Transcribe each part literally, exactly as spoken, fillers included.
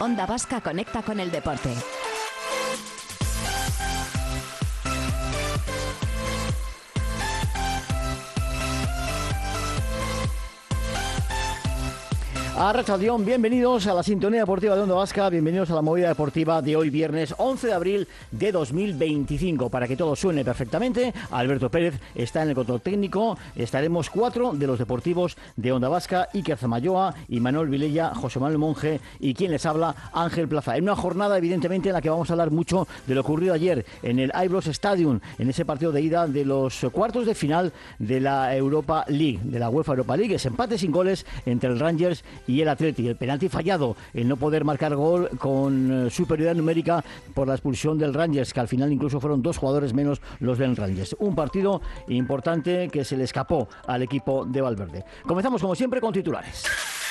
Onda Vasca conecta con el deporte. Arratsaldeón, bienvenidos a la sintonía deportiva de Onda Vasca, bienvenidos a la movida deportiva de hoy viernes once de abril de dos mil veinticinco. Para que todo suene perfectamente, Alberto Pérez está en el control técnico, estaremos cuatro de los deportivos de Onda Vasca, Iker Zamayoa, Imanol Vilella, José Manuel Monge y quien les habla, Ángel Plaza. En una jornada evidentemente en la que vamos a hablar mucho de lo ocurrido ayer en el Ibrox Stadium, en ese partido de ida de los cuartos de final de la Europa League, de la UEFA Europa League, ese empate sin goles entre el Rangers y el Atleti, el penalti fallado, el no poder marcar gol con superioridad numérica por la expulsión del Rangers, que al final incluso fueron dos jugadores menos los del Rangers. Un partido importante que se le escapó al equipo de Valverde. Comenzamos como siempre con titulares.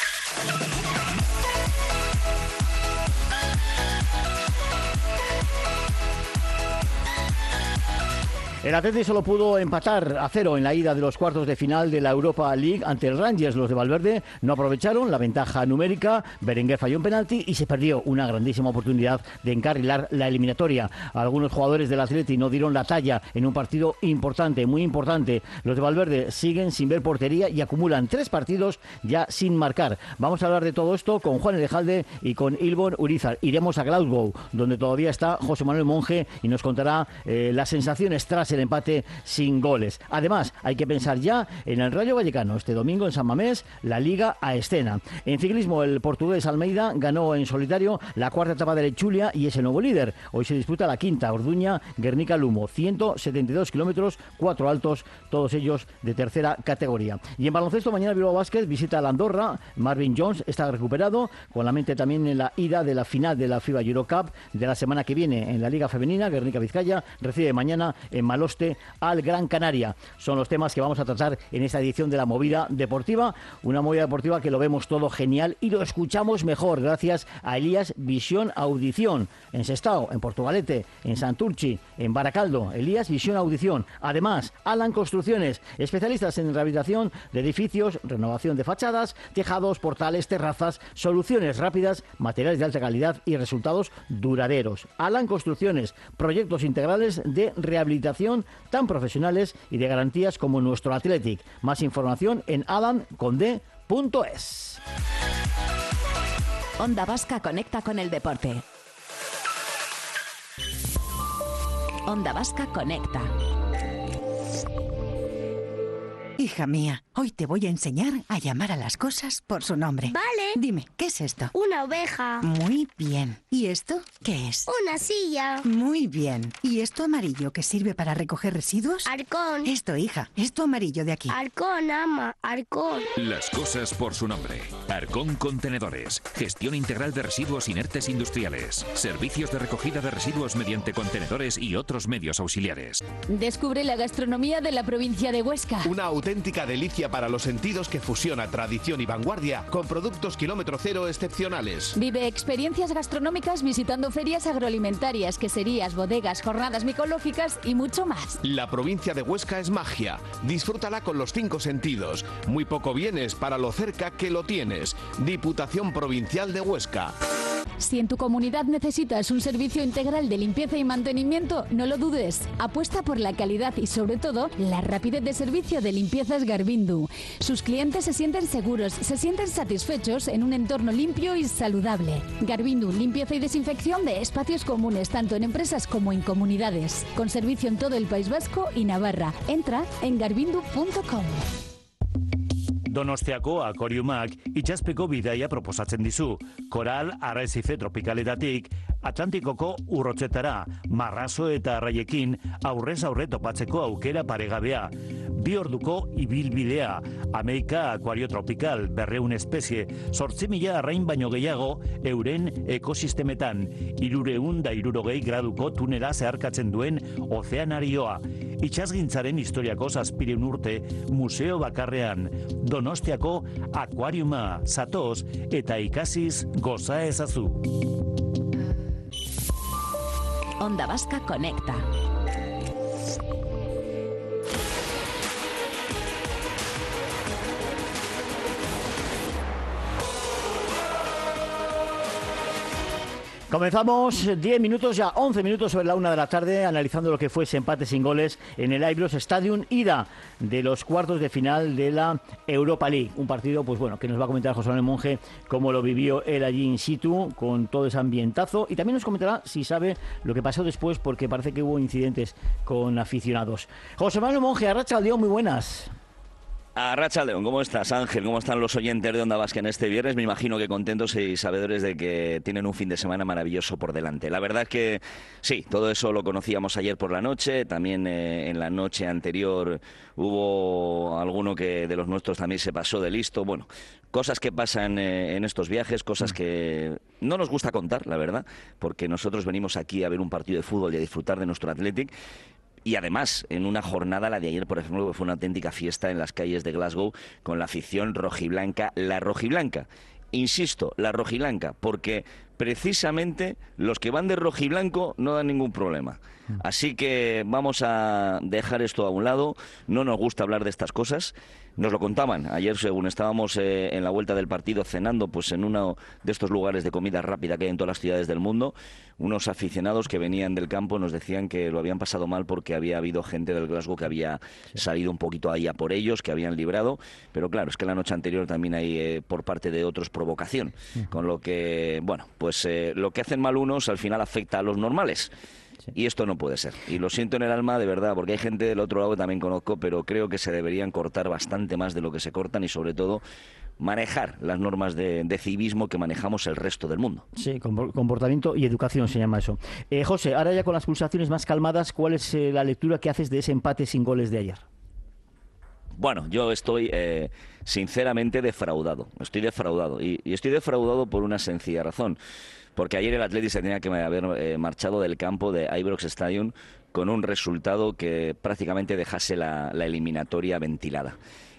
El Atleti solo pudo empatar a cero en la ida de los cuartos de final de la Europa League ante el Rangers. Los de Valverde no aprovecharon la ventaja numérica, Berenguer falló un penalti y se perdió una grandísima oportunidad de encarrilar la eliminatoria. Algunos jugadores del Atleti no dieron la talla en un partido importante, muy importante. Los de Valverde siguen sin ver portería y acumulan tres partidos ya sin marcar. Vamos a hablar de todo esto con Juan Elejalde y con Ilbor Urizar. Iremos a Glasgow, donde todavía está José Manuel Monge y nos contará eh, las sensaciones tras el empate sin goles. Además, hay que pensar ya en el Rayo Vallecano. Este domingo en San Mamés, la Liga a escena. En ciclismo, el portugués Almeida ganó en solitario la cuarta etapa de Lechulia y es el nuevo líder. Hoy se disputa la quinta, Orduña, Guernica, Lumo. ciento setenta y dos kilómetros, cuatro altos, todos ellos de tercera categoría. Y en baloncesto, mañana Bilbao Basket visita la Andorra. Marvin Jones está recuperado, con la mente también en la ida de la final de la FIBA Eurocup de la semana que viene en la Liga Femenina. Guernica Vizcaya recibe mañana en Mal al Gran Canaria. Son los temas que vamos a tratar en esta edición de la Movida Deportiva, una movida deportiva que lo vemos todo genial y lo escuchamos mejor gracias a Elías Visión Audición, en Sestao, en Portugalete, en Santurchi, en Baracaldo. Elías Visión Audición. Además, Alan Construcciones, especialistas en rehabilitación de edificios, renovación de fachadas, tejados, portales, terrazas, soluciones rápidas, materiales de alta calidad y resultados duraderos. Alan Construcciones, proyectos integrales de rehabilitación tan profesionales y de garantías como nuestro Athletic. Más información en alan conde punto es. Onda Vasca conecta con el deporte. Onda Vasca conecta. Hija mía, hoy te voy a enseñar a llamar a las cosas por su nombre. Vale. Dime, ¿qué es esto? Una oveja. Muy bien. ¿Y esto qué es? Una silla. Muy bien. ¿Y esto amarillo que sirve para recoger residuos? Arcón. Esto, hija, esto amarillo de aquí. Arcón, ama, Arcón. Las cosas por su nombre. Arcón Contenedores. Gestión integral de residuos inertes industriales. Servicios de recogida de residuos mediante contenedores y otros medios auxiliares. Descubre la gastronomía de la provincia de Huesca. Una auténtica delicia para los sentidos que fusiona tradición y vanguardia con productos kilómetro cero excepcionales. Vive experiencias gastronómicas visitando ferias agroalimentarias, queserías, bodegas, jornadas micológicas y mucho más. La provincia de Huesca es magia. Disfrútala con los cinco sentidos. Muy poco vienes para lo cerca que lo tienes. Diputación Provincial de Huesca. Si en tu comunidad necesitas un servicio integral de limpieza y mantenimiento, no lo dudes. Apuesta por la calidad y, sobre todo, la rapidez de servicio de Limpiezas Garbindu. Sus clientes se sienten seguros, se sienten satisfechos en un entorno limpio y saludable. Garbindu, limpieza y desinfección de espacios comunes, tanto en empresas como en comunidades. Con servicio en todo el País Vasco y Navarra. Entra en garbindu punto com. Donostiako akoriumak itxaspeko bidaia proposatzen dizu. Koral arrezife tropikaletatik Atlantikoko urrotzetara, marrazo eta arraiekin aurrez aurre topatzeko aukera paregabea. Bi orduko ibilbidea, Amerika akuario tropikal, berreun espezie, zortzi mila arrain baino gehiago euren ekosistemetan, irureun da irurogei graduko tunela zeharkatzen duen ozeanarioa. Itxasgintzaren historiako zazpireun urte museo bakarrean, Donostiako akuariuma zatoz eta ikasiz goza ezazu. Onda Vasca conecta. Comenzamos diez minutos, ya once minutos sobre la una de la tarde, analizando lo que fue ese empate sin goles en el Ibrox Stadium, ida de los cuartos de final de la Europa League. Un partido, pues bueno, que nos va a comentar José Manuel Monge cómo lo vivió él allí in situ, con todo ese ambientazo, y también nos comentará si sabe lo que pasó después, porque parece que hubo incidentes con aficionados. José Manuel Monge, arratsaldeón, muy buenas. Arratsaldeón, ¿cómo estás, Ángel? ¿Cómo están los oyentes de Onda Vasca en este viernes? Me imagino que contentos y sabedores de que tienen un fin de semana maravilloso por delante. La verdad es que sí, todo eso lo conocíamos ayer por la noche, también eh, en la noche anterior hubo alguno que de los nuestros también se pasó de listo. Bueno, cosas que pasan eh, en estos viajes, cosas que no nos gusta contar, la verdad, porque nosotros venimos aquí a ver un partido de fútbol y a disfrutar de nuestro Athletic. Y además, en una jornada, la de ayer, por ejemplo, que fue una auténtica fiesta en las calles de Glasgow con la afición rojiblanca, la rojiblanca. Insisto, la rojiblanca, porque precisamente los que van de rojiblanco no dan ningún problema. Así que vamos a dejar esto a un lado, no nos gusta hablar de estas cosas. Nos lo contaban ayer, según estábamos eh, en la vuelta del partido cenando pues en uno de estos lugares de comida rápida que hay en todas las ciudades del mundo, unos aficionados que venían del campo nos decían que lo habían pasado mal porque había habido gente del Glasgow que había salido un poquito ahí a por ellos, que habían librado, pero claro, es que la noche anterior también hay eh, por parte de otros provocación, con lo que, bueno, pues eh, lo que hacen mal unos al final afecta a los normales. Sí. Y esto no puede ser. Y lo siento en el alma, de verdad, porque hay gente del otro lado que también conozco, pero creo que se deberían cortar bastante más de lo que se cortan y, sobre todo, manejar las normas de, de civismo que manejamos el resto del mundo. Sí, comportamiento y educación se llama eso. Eh, José, ahora ya con las pulsaciones más calmadas, ¿cuál es eh, la lectura que haces de ese empate sin goles de ayer? Bueno, yo estoy eh, sinceramente defraudado. Estoy defraudado. Y, y estoy defraudado por una sencilla razón. Porque ayer el Athletic se tenía que haber eh, marchado del campo de Ibrox Stadium con un resultado que prácticamente dejase la, la eliminatoria ventilada.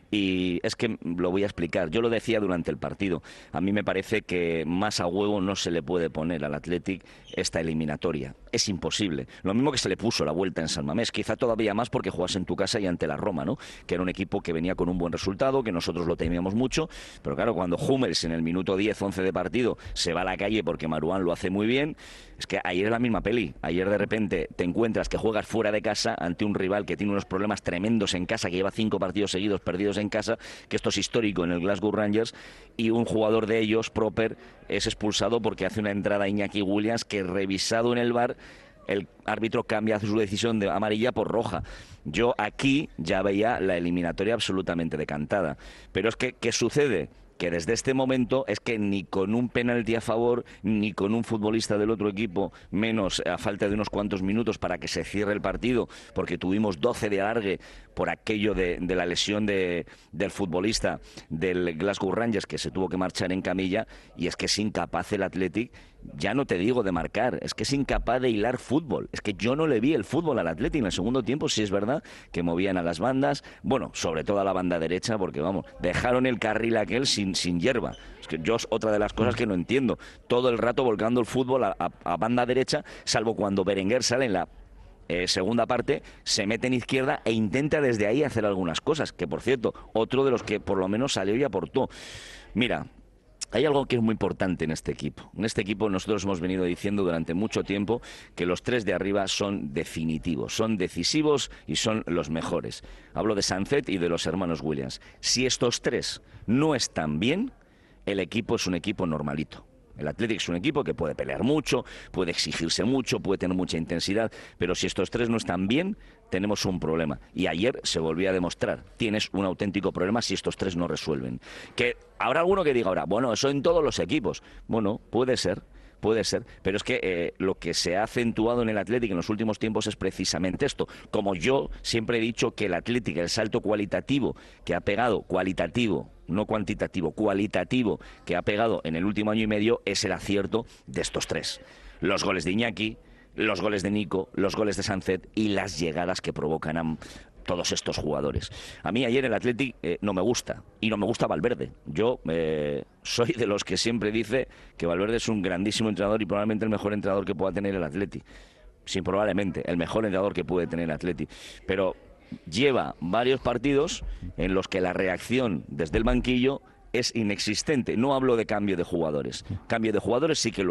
Y es que lo voy a explicar. Yo lo decía durante el partido. A mí me parece que más a huevo no se le puede poner al Athletic esta eliminatoria. Es imposible. Lo mismo que se le puso la vuelta en San Mamés. Quizá todavía más porque jugas en tu casa y ante la Roma, ¿no? Que era un equipo que venía con un buen resultado, que nosotros lo temíamos mucho. Pero claro, cuando Hummels en el minuto diez, once de partido se va a la calle porque Marouane lo hace muy bien, es que ayer es la misma peli. Ayer de repente te encuentras que juegas fuera de casa ante un rival que tiene unos problemas tremendos en casa, que lleva cinco partidos seguidos perdidos en casa, que esto es histórico en el Glasgow Rangers, y un jugador de ellos, Proper, es expulsado porque hace una entrada a Iñaki Williams que, revisado en el V A R, el árbitro cambia su decisión de amarilla por roja. Yo aquí ya veía la eliminatoria absolutamente decantada. Pero es que, ¿qué sucede? Que desde este momento es que ni con un penalti a favor, ni con un futbolista del otro equipo, menos a falta de unos cuantos minutos para que se cierre el partido, porque tuvimos doce de alargue por aquello de, de la lesión de, del futbolista del Glasgow Rangers, que se tuvo que marchar en camilla, y es que es incapaz el Athletic, ya no te digo de marcar, es que es incapaz de hilar fútbol. Es que yo no le vi el fútbol al Athletic en el segundo tiempo. Sí es verdad que movían a las bandas, bueno, sobre todo a la banda derecha, porque vamos, dejaron el carril aquel sin, sin hierba. Es que yo es otra de las cosas que no entiendo. Todo el rato volcando el fútbol a, a, a banda derecha, salvo cuando Berenguer sale en la Eh, segunda parte, se mete en izquierda e intenta desde ahí hacer algunas cosas, que por cierto, otro de los que por lo menos salió y aportó. Mira, hay algo que es muy importante en este equipo. En este equipo nosotros hemos venido diciendo durante mucho tiempo que los tres de arriba son definitivos, son decisivos y son los mejores. Hablo de Sancet y de los hermanos Williams. Si estos tres no están bien, el equipo es un equipo normalito. El Athletic es un equipo que puede pelear mucho, puede exigirse mucho, puede tener mucha intensidad, pero si estos tres no están bien, tenemos un problema. Y ayer se volvió a demostrar, tienes un auténtico problema si estos tres no resuelven. Que habrá alguno que diga ahora, bueno, eso en todos los equipos. Bueno, puede ser. Puede ser, pero es que eh, lo que se ha acentuado en el Athletic en los últimos tiempos es precisamente esto. Como yo siempre he dicho que el Athletic, el salto cualitativo que ha pegado, cualitativo, no cuantitativo, cualitativo, que ha pegado en el último año y medio, es el acierto de estos tres. Los goles de Iñaki, los goles de Nico, los goles de Sancet y las llegadas que provocan a todos estos jugadores. A mí ayer el Athletic eh, no me gusta, y no me gusta Valverde. Yo eh, soy de los que siempre dice que Valverde es un grandísimo entrenador y probablemente el mejor entrenador que pueda tener el Athletic. Sí, probablemente, el mejor entrenador que puede tener el Athletic. Pero lleva varios partidos en los que la reacción desde el banquillo es inexistente. No hablo de cambio de jugadores. Cambio de jugadores sí que lo hay.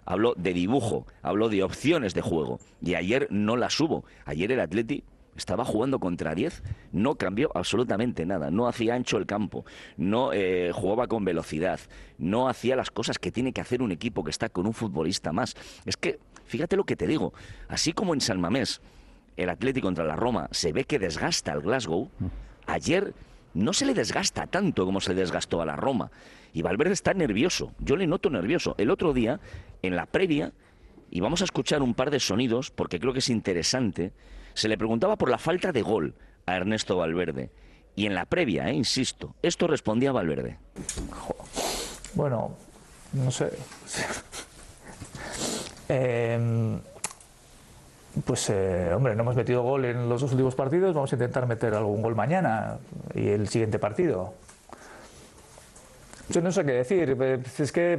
habló de dibujo, habló de opciones de juego. Y ayer no las hubo. Ayer el Atleti estaba jugando contra diez, no cambió absolutamente nada, no hacía ancho el campo, no eh, jugaba con velocidad, no hacía las cosas que tiene que hacer un equipo que está con un futbolista más. Es que, fíjate lo que te digo, así como en San Mamés el Atlético contra la Roma se ve que desgasta al Glasgow, ayer no se le desgasta tanto como se le desgastó a la Roma. Y Valverde está nervioso, yo le noto nervioso. El otro día, en la previa, y vamos a escuchar un par de sonidos porque creo que es interesante, se le preguntaba por la falta de gol a Ernesto Valverde. Y en la previa, eh, insisto, esto respondía Valverde. Bueno, no sé. eh, pues, eh, hombre, no hemos metido gol en los dos últimos partidos. Vamos a intentar meter algún gol mañana y el siguiente partido. Yo no sé qué decir. Es que...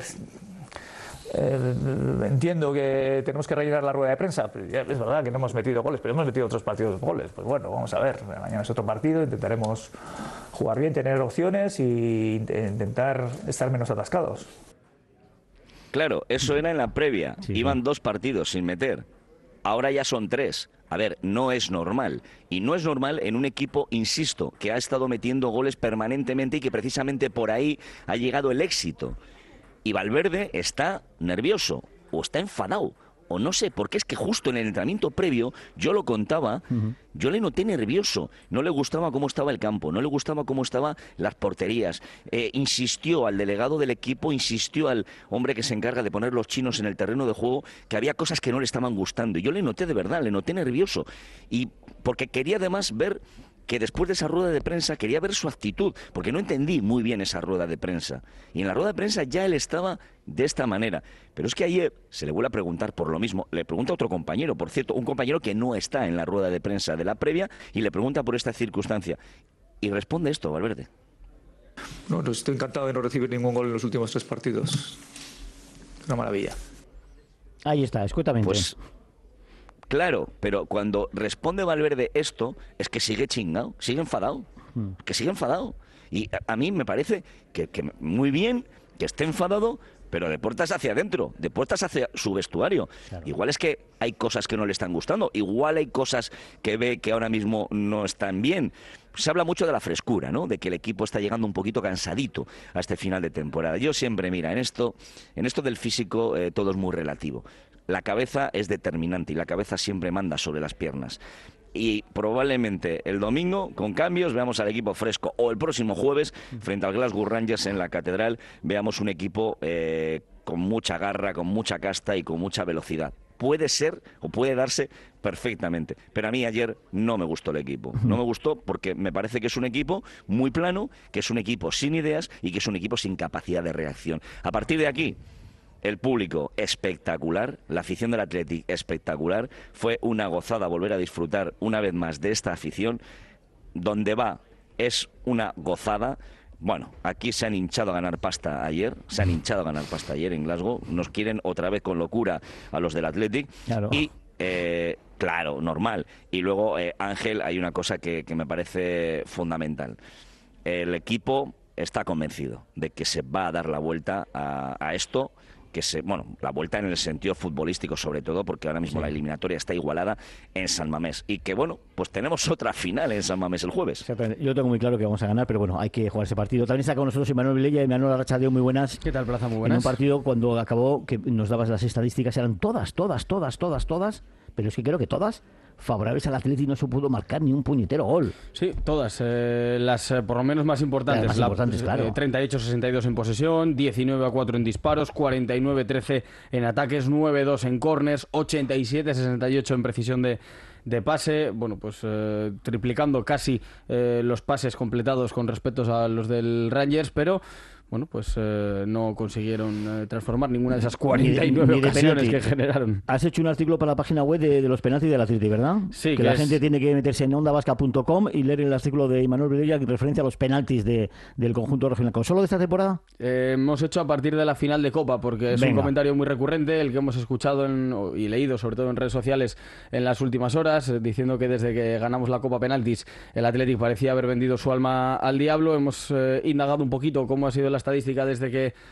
Eh, entiendo que tenemos que rellenar la rueda de prensa, pero ya es verdad que no hemos metido goles, pero hemos metido otros partidos goles. Pues bueno, vamos a ver, mañana es otro partido, intentaremos jugar bien, tener opciones y intentar estar menos atascados. Claro, eso era en la previa, sí, iban sí. dos partidos sin meter, ahora ya son tres. A ver, no es normal. Y no es normal en un equipo, insisto, que ha estado metiendo goles permanentemente y que precisamente por ahí ha llegado el éxito. Y Valverde está nervioso, o está enfadado, o no sé, porque es que justo en el entrenamiento previo, yo lo contaba, uh-huh. yo le noté nervioso, no le gustaba cómo estaba el campo, no le gustaba cómo estaban las porterías, eh, insistió al delegado del equipo, insistió al hombre que se encarga de poner los chinos en el terreno de juego, que había cosas que no le estaban gustando, y yo le noté de verdad, le noté nervioso, y porque quería además ver... que después de esa rueda de prensa quería ver su actitud, porque no entendí muy bien esa rueda de prensa. Y en la rueda de prensa ya él estaba de esta manera. Pero es que ayer se le vuelve a preguntar por lo mismo. Le pregunta a otro compañero, por cierto, un compañero que no está en la rueda de prensa de la previa, y le pregunta por esta circunstancia. Y responde esto, Valverde. No, no, estoy encantado de no recibir ningún gol en los últimos tres partidos. Una maravilla. Ahí está, escuetamente. Pues... Claro, pero cuando responde Valverde esto, es que sigue chingado, sigue enfadado, mm. que sigue enfadado. Y a, a mí me parece que, que muy bien que esté enfadado, pero de puertas hacia adentro, de puertas hacia su vestuario. Claro. Igual es que hay cosas que no le están gustando, igual hay cosas que ve que ahora mismo no están bien. Se habla mucho de la frescura, ¿no? De que el equipo está llegando un poquito cansadito a este final de temporada. Yo siempre, mira, en esto, en esto del físico eh, todo es muy relativo. La cabeza es determinante y la cabeza siempre manda sobre las piernas. Y probablemente el domingo, con cambios, veamos al equipo fresco. O el próximo jueves, frente al Glasgow Rangers en la Catedral, veamos un equipo eh, con mucha garra, con mucha casta y con mucha velocidad. Puede ser o puede darse perfectamente. Pero a mí ayer no me gustó el equipo. No me gustó porque me parece que es un equipo muy plano, que es un equipo sin ideas y que es un equipo sin capacidad de reacción. A partir de aquí... El público espectacular, la afición del Athletic espectacular, fue una gozada volver a disfrutar una vez más de esta afición, donde va, es una gozada. Bueno, aquí se han hinchado a ganar pasta ayer, se han hinchado a ganar pasta ayer en Glasgow, nos quieren otra vez con locura a los del Athletic, claro. y eh, claro, normal. Y luego, eh, Ángel, hay una cosa que, que me parece fundamental. El equipo está convencido de que se va a dar la vuelta a, a esto, que se, bueno, la vuelta en el sentido futbolístico sobre todo, porque ahora mismo sí. la eliminatoria está igualada en San Mamés, y que bueno, pues tenemos otra final en San Mamés el jueves. Exactamente. Yo tengo muy claro que vamos a ganar, pero bueno, hay que jugar ese partido. También está con nosotros Imanol Vilella. Imanol Arrachadeo, muy buenas. ¿Qué tal, Plaza? Muy buenas. En un partido cuando acabó, que nos dabas las estadísticas, eran todas, todas, todas, todas, todas, pero es que creo que todas favorables al Atleti, no se pudo marcar ni un puñetero gol. Sí, todas, eh, las eh, por lo menos más importantes. Las más importantes, la, claro. Eh, treinta y ocho a sesenta y dos en posesión, diecinueve a cuatro en disparos, cuarenta y nueve a trece en ataques, nueve a dos en corners, ochenta y siete a sesenta y ocho en precisión de, de pase. Bueno, pues eh, triplicando casi eh, los pases completados con respecto a los del Rangers, pero... Bueno, pues eh, no consiguieron eh, transformar ninguna de esas cuarenta y nueve ocasiones que generaron. Has hecho un artículo para la página web de, de los penaltis del Atleti, ¿verdad? Sí. Que, que la es... gente tiene que meterse en onda vasca punto com y leer el artículo de Imanol Vilella en referencia a los penaltis de, del conjunto rojiblanco. ¿Solo de esta temporada? Eh, hemos hecho a partir de la final de Copa, porque es Venga. un comentario muy recurrente, el que hemos escuchado en, y leído, sobre todo en redes sociales, en las últimas horas, eh, diciendo que desde que ganamos la Copa Penaltis, el Athletic parecía haber vendido su alma al diablo. Hemos eh, indagado un poquito cómo ha sido la estadística desde que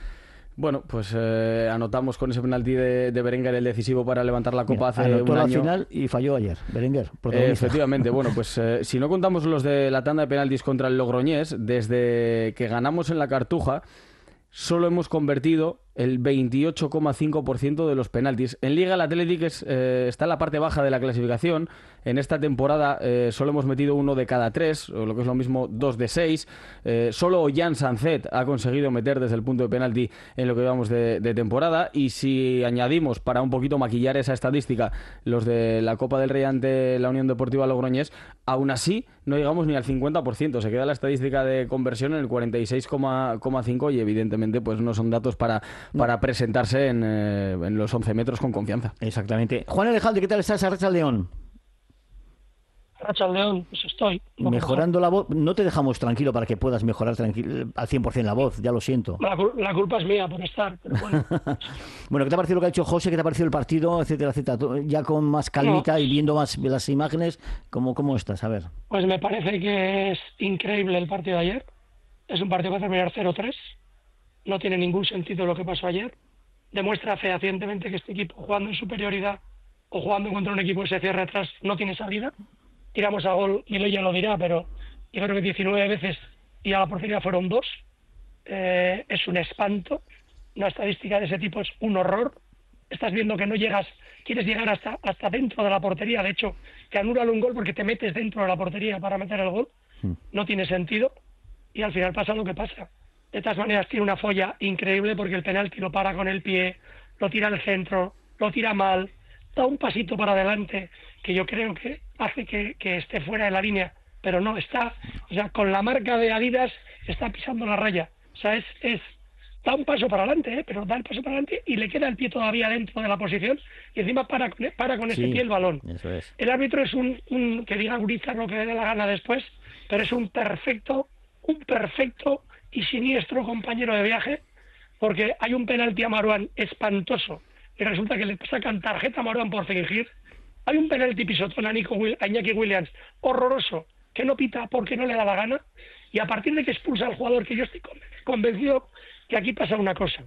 Bueno, pues eh, anotamos con ese penalti de, de Berenguer el decisivo para levantar la Copa. Mira, hace anotó un la año. final y falló ayer, Berenguer. Eh, efectivamente, bueno, pues eh, si no contamos los de la tanda de penaltis contra el Logroñés, desde que ganamos en la Cartuja, solo hemos convertido el veintiocho coma cinco por ciento de los penaltis. En Liga el Athletic es, eh, está en la parte baja de la clasificación. En esta temporada eh, solo hemos metido uno de cada tres, o lo que es lo mismo, dos de seis. Eh, solo Jan Sanzet ha conseguido meter desde el punto de penalti en lo que llevamos de, de temporada. Y si añadimos, para un poquito maquillar esa estadística, los de la Copa del Rey ante la Unión Deportiva Logroñés, aún así no llegamos ni al cincuenta por ciento. Se queda la estadística de conversión en el cuarenta y seis coma cinco y evidentemente pues no son datos para, para presentarse en, eh, en los once metros con confianza. Exactamente. Juan Alejandro, ¿qué tal estás? Arracha León. Arracha León, pues estoy. Mejorando la voz, no te dejamos tranquilo para que puedas mejorar tranquilo, al cien por ciento la voz, ya lo siento. La, la culpa es mía por estar, pero bueno. Bueno, ¿qué te ha parecido lo que ha hecho José? ¿Qué te ha parecido el partido? Etcétera, etcétera. Ya con más calmita no. y viendo más las imágenes, ¿cómo, cómo estás? A ver. Pues me parece que es increíble el partido de ayer. Es un partido que va a terminar cero tres. No tiene ningún sentido lo que pasó ayer. Demuestra fehacientemente que este equipo, jugando en superioridad o jugando contra un equipo que se cierra atrás, no tiene salida. Tiramos a gol, Milo ya lo dirá, pero yo creo que diecinueve veces y a la portería fueron dos. Eh, es un espanto. Una estadística de ese tipo es un horror. Estás viendo que no llegas, quieres llegar hasta, hasta dentro de la portería. De hecho, te anulan un gol porque te metes dentro de la portería para meter el gol. No tiene sentido. Y al final pasa lo que pasa. De todas maneras, tiene una folla increíble porque el penalti lo para con el pie, lo tira al centro, lo tira mal, da un pasito para adelante que yo creo que hace que, que esté fuera de la línea, pero no, está, o sea, con la marca de Adidas está pisando la raya. O sea, es, es da un paso para adelante, ¿eh? pero da el paso para adelante y le queda el pie todavía dentro de la posición y encima para, para con ese sí, pie el balón. Eso es. El árbitro es un, un que diga Urizar lo que le dé la gana después, pero es un perfecto, un perfecto y siniestro compañero de viaje, porque hay un penalti a Marouane espantoso y resulta que le sacan tarjeta a Marouane por fingir. Hay un penalti pisotón a, Nico Will, a Iñaki Williams horroroso que no pita porque no le da la gana, y a partir de que expulsa al jugador, que yo estoy convencido que aquí pasa una cosa.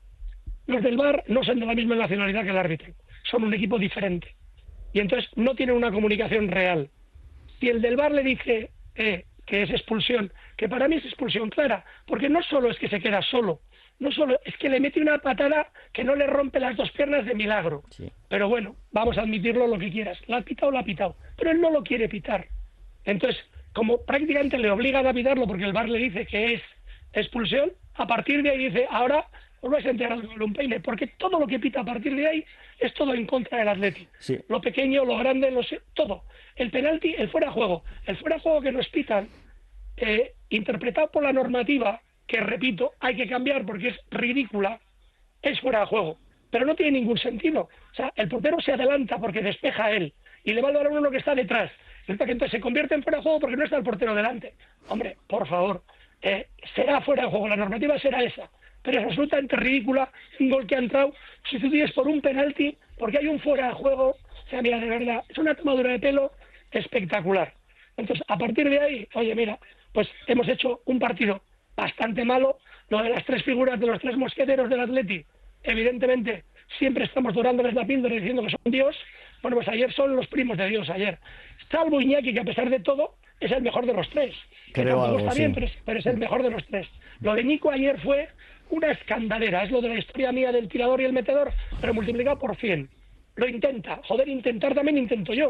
Los del V A R no son de la misma nacionalidad que el árbitro, son un equipo diferente y entonces no tienen una comunicación real. Si el del V A R le dice eh, que es expulsión, que para mí es expulsión clara, porque no solo es que se queda solo, no solo es que le mete una patada que no le rompe las dos piernas de milagro. Sí. Pero bueno, vamos a admitirlo lo que quieras, la ha pitado, la ha pitado, pero él no lo quiere pitar. Entonces, como prácticamente le obligan a pitarlo porque el V A R le dice que es expulsión, a partir de ahí dice, ahora os vais a enterar con un peine, porque todo lo que pita a partir de ahí es todo en contra del Atleti. Sí. Lo pequeño, lo grande, lo sé, todo. El penalti, el fuera de juego, el fuera de juego que nos pitan, eh, interpretado por la normativa, que repito, hay que cambiar porque es ridícula, es fuera de juego, pero no tiene ningún sentido. O sea, el portero se adelanta porque despeja a él y le va a dar a uno que está detrás. Resulta que entonces se convierte en fuera de juego porque no está el portero delante. Hombre, por favor, eh, será fuera de juego, la normativa será esa, pero es absolutamente ridícula un gol que ha entrado, sustituyes por un penalti porque hay un fuera de juego. O sea, mira, de verdad, es una tomadura de pelo espectacular. Entonces, a partir de ahí, oye, mira, pues hemos hecho un partido bastante malo. Lo de las tres figuras de los tres mosqueteros del Atleti, evidentemente, siempre estamos dorándoles la píldora diciendo que son Dios. Bueno, pues ayer son los primos de Dios, ayer. Salvo Iñaki, que a pesar de todo, es el mejor de los tres. Que Creo tampoco algo, está sí. bien, pero es, pero es el mejor de los tres. Lo de Nico ayer fue una escandalera. Es lo de la historia mía del tirador y el metedor, pero multiplicado por cien. Lo intenta. Joder, intentar también intento yo.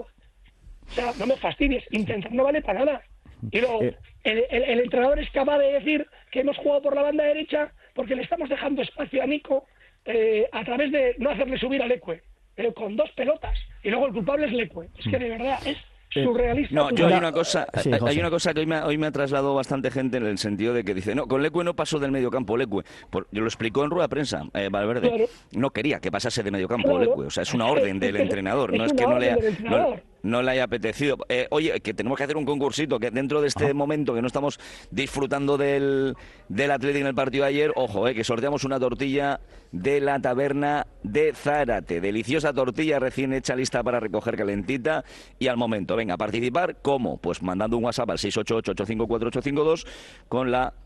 O sea, no me fastidies. Intentar no vale para nada. Y luego, el, el, el entrenador es capaz de decir que hemos jugado por la banda derecha porque le estamos dejando espacio a Nico eh, a través de no hacerle subir a Leque, pero con dos pelotas. Y luego el culpable es Leque. Es que de verdad es surrealista. No, yo hay una cosa, Sí, hay, José. hay una cosa que hoy me, ha- hoy me ha trasladado bastante gente en el sentido de que dice, no, con Leque no pasó del medio campo, Leque. Por- yo lo explicó en rueda de prensa, eh, Valverde. Claro. No quería que pasase de medio campo Claro. Leque. O sea, es una orden del Es que- entrenador. es No es una que no le, orden ha- del entrenador. no, no le haya apetecido. Eh, oye, que tenemos que hacer un concursito, que dentro de este momento que no estamos disfrutando del, del Atlético en el partido de ayer, ojo, eh, que sorteamos una tortilla de la taberna de Zárate. Deliciosa tortilla recién hecha, lista para recoger calentita y al momento. Venga, a participar, ¿cómo? Pues mandando un WhatsApp al seis ocho ocho, ocho cinco cuatro, ocho cinco dos con la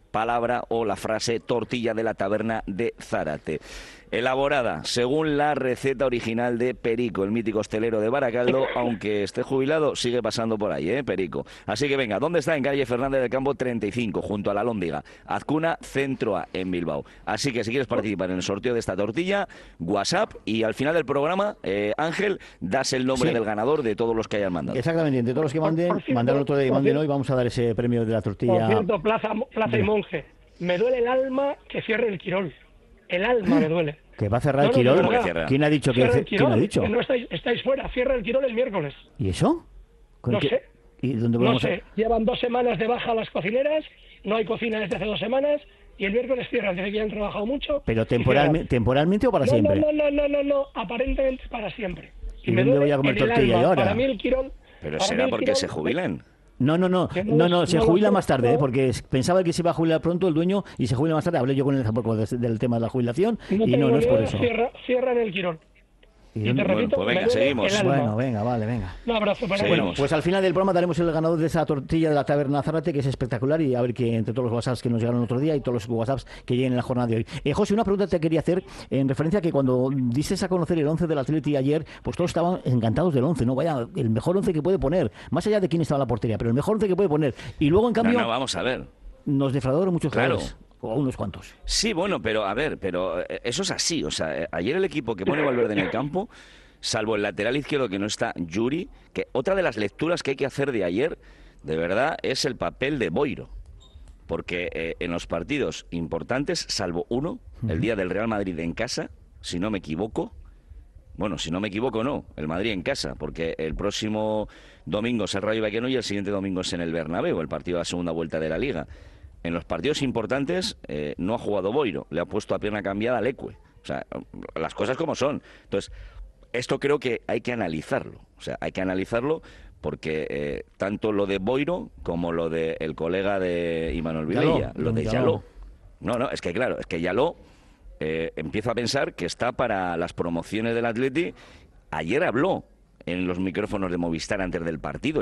palabra o la frase tortilla de la taberna de Zárate. Elaborada según la receta original de Perico, el mítico hostelero de Baracaldo, aunque esté jubilado, sigue pasando por ahí, ¿eh, Perico? Así que venga, ¿dónde está? En calle Fernández del Campo treinta y cinco, junto a la Lóndiga, Azcuna, Centro A, en Bilbao. Así que si quieres participar en el sorteo de esta tortilla, WhatsApp, y al final del programa, eh, Ángel, das el nombre Sí. del ganador de todos los que hayan mandado. Exactamente, de todos los que manden, Por cierto, mandaron otro día y por manden cierto. hoy, vamos a dar ese premio de la Por tortilla. cierto, Plaza, Plaza y Dime. Monje, me duele el alma que cierre el Quirol. El alma me duele. ¿Que va a cerrar No, el no, Quirol? de verdad. ¿Quién ha dicho que Cierra el ¿Quién ha Quirol, dicho? que no estáis, estáis fuera, cierra el Quirol el miércoles. ¿Y eso? ¿Con No qué- sé. ¿Y dónde No vamos a- sé, llevan dos semanas de baja las cocineras, no hay cocina desde hace dos semanas y el miércoles cierran, dice que ya han trabajado mucho. ¿Pero y temporalmente, cierran. temporalmente o para no, siempre? No, no, no, no, no, aparentemente para siempre. ¿Y me dónde duele voy a comer en el tortilla alma. yo ahora? Para mí el Quirol... Pero para será mí el porque Quirol- se jubilan. No, no, no, Que no, no no, lo- se no lo jubila sé, más tarde, no. ¿eh? Porque es- pensaba que se iba a jubilar pronto el dueño y se jubila más tarde. Hablé yo con él hace poco des- del tema de la jubilación No y tengo no, no es ni por idea, eso. Cierra, cierran el Quirol. ¿Y Y dónde- te repito, pues venga, me duele seguimos. el alma. Bueno, venga, vale, venga. Un abrazo para Seguimos. ellos. Pues al final del programa daremos el ganador de esa tortilla de la taberna Zárate, que es espectacular, y a ver que entre todos los WhatsApps que nos llegaron otro día y todos los WhatsApps que lleguen en la jornada de hoy. Eh, José, una pregunta te quería hacer en referencia a que cuando dices a conocer el once del Atleti ayer, pues todos estaban encantados del once, ¿no? Vaya, el mejor once que puede poner, más allá de quién estaba en la portería, pero el mejor once que puede poner. Y luego, en No, cambio, no, vamos a ver. nos defraudaron muchos Claro. jugadores, o unos cuantos. Sí, bueno, pero a ver, pero eh, eso es así. O sea, eh, ayer el equipo que pone Valverde en el campo, salvo el lateral izquierdo que no está Yuri, que otra de las lecturas que hay que hacer de ayer, de verdad, es el papel de Boiro. Porque eh, en los partidos importantes, salvo uno, el día del Real Madrid en casa, si no me equivoco, bueno, si no me equivoco, no, el Madrid en casa, porque el próximo domingo es el Rayo Vallecano y el siguiente domingo es en el Bernabéu, el partido de la segunda vuelta de la Liga. En los partidos importantes eh, no ha jugado Boiro, le ha puesto a pierna cambiada a Leque. O sea, las cosas como son. Entonces, esto creo que hay que analizarlo. O sea, hay que analizarlo porque eh, tanto lo de Boiro como lo de el colega de Imanol Vilella, Yaló, lo de Yaló. Yaló. No, no, es que claro, es que Yaló eh, empiezo a pensar que está para las promociones del Atleti. Ayer habló en los micrófonos de Movistar antes del partido,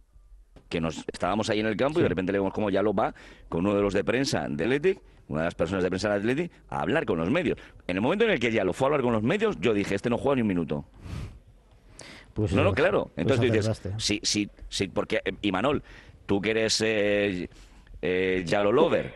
que nos estábamos ahí en el campo y de repente le vemos como Yaló va con uno de los de prensa del Athletic, una de las personas de prensa del Athletic, a hablar con los medios. En el momento en el que Yaló fue a hablar con los medios, yo dije, este no juega ni un minuto. Pues No, no, pues- claro. pues Entonces tú dices, acertaste. sí, sí, sí, porque, eh, Imanol, tú que eres eh, eh, Yaló Lover,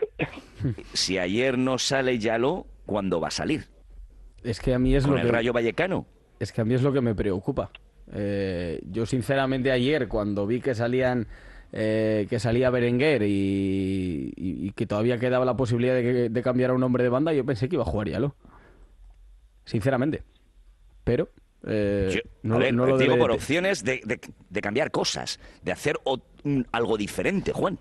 si ayer no sale Yaló, ¿cuándo va a salir? Es que a mí es ¿Con lo el que... Rayo Vallecano? Es que a mí es lo que me preocupa. Eh, yo sinceramente ayer cuando vi que salían eh, que salía Berenguer y, y- y que todavía quedaba la posibilidad de, que- de cambiar a un hombre de banda, yo pensé que iba a jugar Yaló. Sinceramente. Pero eh, Yo- no, a ver, no lo digo debe por de- opciones de, de- de cambiar cosas, de hacer o- un- algo diferente, Juan.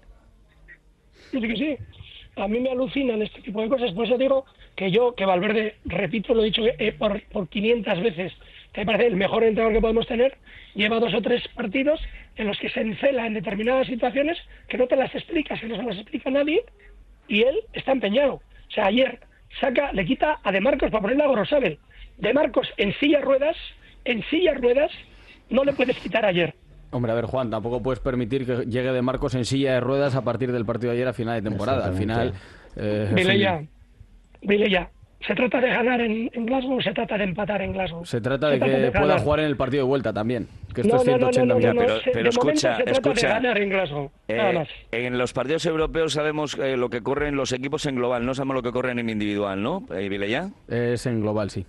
Sí, que sí. A mí me alucinan este tipo de cosas. Por eso digo que yo, que Valverde, repito, lo he dicho eh, por, por quinientas veces, que me parece el mejor entrenador que podemos tener, lleva dos o tres partidos en los que se encela en determinadas situaciones que no te las explicas, que no se las explica nadie, y él está empeñado. O sea, ayer saca, le quita a De Marcos para ponerle a Gorosabel. De Marcos en silla de ruedas, en silla de ruedas, no le puedes quitar ayer. Hombre, a ver, Juan, tampoco puedes permitir que llegue De Marcos en silla de ruedas a partir del partido de ayer a final de temporada. Al final... eh, es un- Vilella, Vilella, ¿se trata de ganar en, en Glasgow o se trata de empatar en Glasgow? Se trata de Se que pueda ganar. jugar en el partido de vuelta también, que esto No, es no, no, ciento ochenta no, no, millones. no, Pero- se- pero de momento escucha, se trata escucha. de ganar en Glasgow, nada Eh, más. en los partidos europeos sabemos eh, lo que corren los equipos en global, no sabemos lo que corren en individual, ¿no, eh, Vilella? Es en global, sí.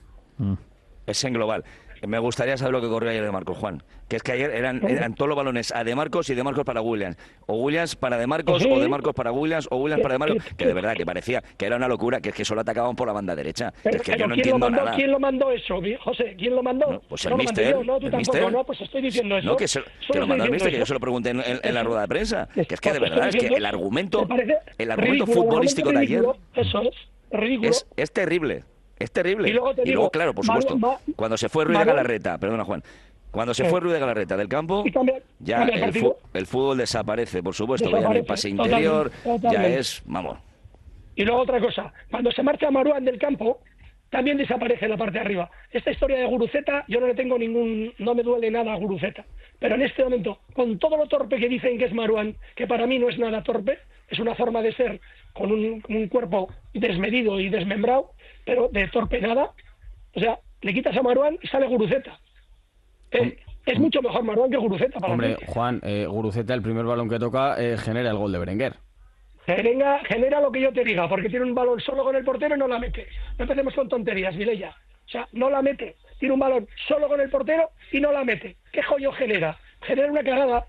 Es en global. Me gustaría saber lo que corrió ayer de Marcos, Juan. Que es que ayer eran, eran todos los balones a De Marcos y De Marcos para Williams. O Williams para De Marcos, Sí. o De Marcos para Williams, o Williams para De Marcos. Que- Que de verdad, que parecía que era una locura, que es que solo atacaban por la banda derecha. Que Pero, es que pero yo no ¿quién, lo entiendo mandó, nada. ¿quién lo mandó eso, Vi- José? ¿Quién lo mandó? No, pues el No lo mandé mister, yo, no, tú el tampoco, mister. no, pues estoy diciendo eso. No, que, se, Solo que lo estoy mandó el diciendo mister, que yo eso. se lo pregunté en, en- en la rueda de prensa. Que es que de Pues verdad, es estoy que diciendo- el argumento, me parece el argumento ridículo, futbolístico de ayer ridículo, Eso es, ridículo. es, es terrible. Es terrible. Y luego te digo, claro, por balón- supuesto, va- cuando se fue Ruiz de balón- Galarreta, perdona Juan, cuando se Sí. fue Ruiz de Galarreta del campo, Y cambia- ya cambia el el, partido. fu- el fútbol desaparece, por supuesto, que ya no hay pase Desaparece, interior, totalmente, ya totalmente. es, vamos, Y luego otra cosa, cuando se marcha Maruán del campo, también desaparece la parte de arriba. Esta historia de Guruceta, yo no le tengo ningún, no me duele nada a Guruceta. Pero en este momento, con todo lo torpe que dicen que es Maruán, que para mí no es nada torpe, es una forma de ser con un, un cuerpo desmedido y desmembrado, pero de torpe nada. O sea, le quitas a Marouane y sale Guruceta. Eh, es mucho mejor Marouane que Guruceta para Hombre, mí. Juan, eh, Guruceta, el primer balón que toca, eh, genera el gol de Berenguer. Genera, genera lo que yo te diga, porque tiene un balón solo con el portero y no la mete. No empecemos con tonterías, Vilella. O sea, no la mete. Tiene un balón solo con el portero y no la mete. ¿Qué joyo genera? Genera una cagada.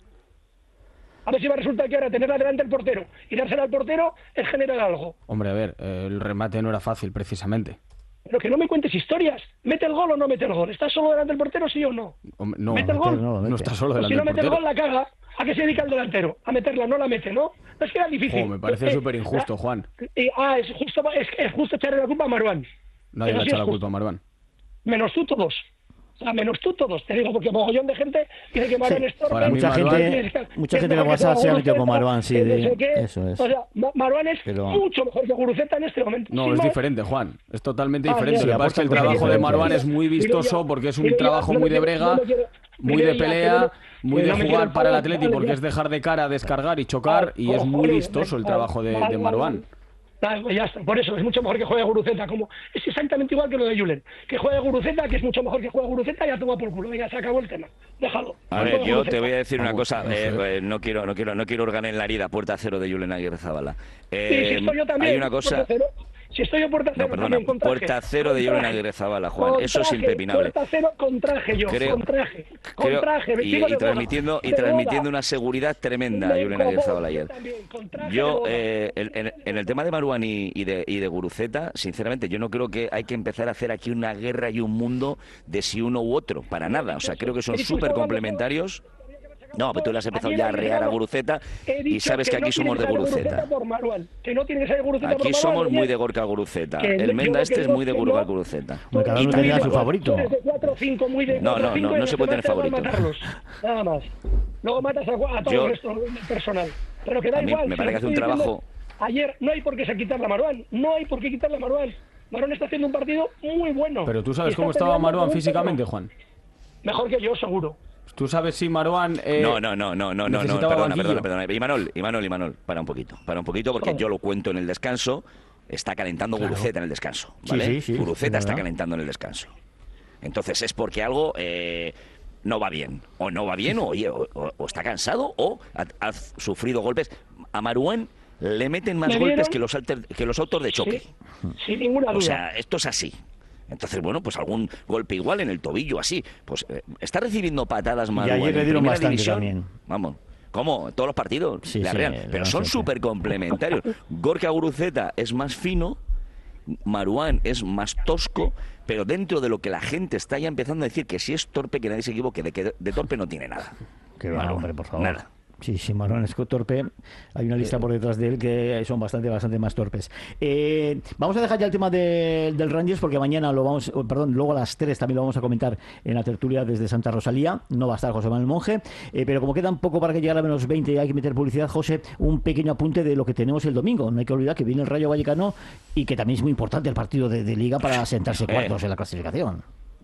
A ver si va a resultar que ahora tenerla delante del portero y dársela al portero es generar algo. Hombre, a ver, eh, el remate no era fácil, precisamente. Pero que no me cuentes historias. ¿Mete el gol o no mete el gol? ¿Estás solo delante del portero, sí o no? Hombre, no, ¿Mete el gol? no, no está solo Pues delante si no del mete el portero. gol, la caga. ¿A qué se dedica el delantero? A meterla, no la mete, ¿no? No es que era difícil. Jo, me parece Eh, súper injusto, Juan. eh, ah, es justo, es, es justo echarle la culpa a Marouane. Nadie Eso le sí echa es la justo. culpa a Marouane. Menos tú todos. O sea, menos tú todos. Te digo, porque mogollón de gente dice que Marouane Sí, es torpe. para mí Mucha Marouane- gente- que- mucha que gente es en mejor que WhatsApp se ha Guruceta, metido con Marouane, sí, que no de- sé qué. eso es. O sea, Ma- Marouane es Pero- mucho mejor que Guruceta en este momento. No, Sin es más. diferente, Juan. Es totalmente Ah, diferente. ya, Lo ya, que pasa es que el porque- trabajo de porque- Marouane es porque- muy porque- vistoso porque es un porque- trabajo no muy me de quiero- brega, no me quiero- muy Miguel, de ya, pelea, que no- muy que de no me jugar quiero para el enfadar, Atleti vale, porque ya. es dejar de cara, descargar y chocar y es muy Cojones, vistoso el vale, trabajo de, vale, de vale, Marouane. vale. Ah, ya está, por eso es mucho mejor que juegue Guruceta. Como, es exactamente igual que lo de Julen. Que juegue Guruceta, que es mucho mejor que juegue Guruceta, y ya toma por culo. Venga, se acabó el tema. Déjalo. A Que ver, juegue yo Guruceta. te voy a decir una cosa, no sé. eh, eh, no quiero, no quiero, no quiero hurgar en la herida, puerta cero de Julen Aguirre Zabala. Sí, Eh, si estoy yo también. hay una cosa, puerta cero. Si estoy yo puerta cero, no, perdona, también, con traje. puerta cero de Con Julen traje. Aguirre Zabala, Juan, Con eso es traje, impepinable. Puerta cero con traje yo, Creo- con traje. Con Creo- traje, y, vestido y de boda. transmitiendo y De transmitiendo boda. una seguridad tremenda Me Julen Aguirre como Zabala yo ayer. también, con traje de Yo, boda. eh, en, en- en el tema de Marouane y, y de, y de Guruceta, sinceramente, yo no creo que hay que empezar a hacer aquí una guerra y un mundo de si uno u otro, para nada. O sea, creo que son He dicho, súper estaba complementarios. No, pero tú le has empezado Ayer ya a había rear a llegado- Guruceta He y dicho sabes que no aquí tiene somos de que ser Guruceta. por Marouane, que no tiene que ser Guruceta por Aquí Marouane, somos muy oye, de Gorka Guruceta. que El yo Menda lo este que es digo muy de es que Gorka no- Guruceta. Bueno, cada Y uno tú tendrá eres su de- favorito. tú eres de cuatro cinco, muy de No, cuatro no, cinco, no, y no lo se que puede más tener te da es favorito. matarlos, nada más. Luego matas a, a todo Yo- el resto del personal. Pero que da A mí igual. me si parece lo que hace un estoy diciendo- trabajo- Ayer no hay por qué se quitarle a Marouane. No hay por qué quitarle a Marouane. Marouane está haciendo un partido muy bueno. Pero tú Y sabes está cómo estaba peleando Marouane por un físicamente, terreno. Juan. Mejor que yo, seguro. Tú sabes si Marouane... eh, No, no, no, no, no, no, no, necesitaba perdona, banquillo. perdona, perdona. Imanol, Imanol, Imanol, para un poquito, para un poquito, porque Oh. yo lo cuento en el descanso, está calentando Claro. Guruceta en el descanso, Sí, ¿vale? sí, sí, Guruceta es está verdad. calentando en el descanso. Entonces es porque algo eh, no va bien, o no va bien, o, oye, o, o- o está cansado, o ha, ha sufrido golpes. A Marouane le meten más ¿Me golpes vieron? que los, alter- que los autos de choque. Sí, sin ninguna duda. O sea, esto es así. Entonces, bueno, pues algún golpe igual en el tobillo, así. Pues eh, está recibiendo patadas Y Marouane ayer le en dieron primera bastante división. también. Vamos. ¿Cómo? Todos los partidos. Sí, le sí, arrean. le Pero dan son siempre. súper complementarios. Gorka Guruceta es más fino, Marouane es más tosco, pero dentro de lo que la gente está ya empezando a decir que si es torpe, que nadie se equivoque, de que de torpe no tiene nada. Que va, Marouane, hombre, por favor. Nada. Sí, sí, Marouane es torpe. Hay una lista por detrás de él que son bastante, bastante más torpes. Eh, vamos a dejar ya el tema de- del Rangers porque mañana lo vamos, oh, perdón, luego a las tres también lo vamos a comentar en la tertulia desde Santa Rosalía. No va a estar José Manuel Monje, eh, pero como queda un poco para que llegue a menos veinte y hay que meter publicidad, José, un pequeño apunte de lo que tenemos el domingo. No hay que olvidar que viene el Rayo Vallecano y que también es muy importante el partido de, de Liga para sentarse cuartos en la clasificación.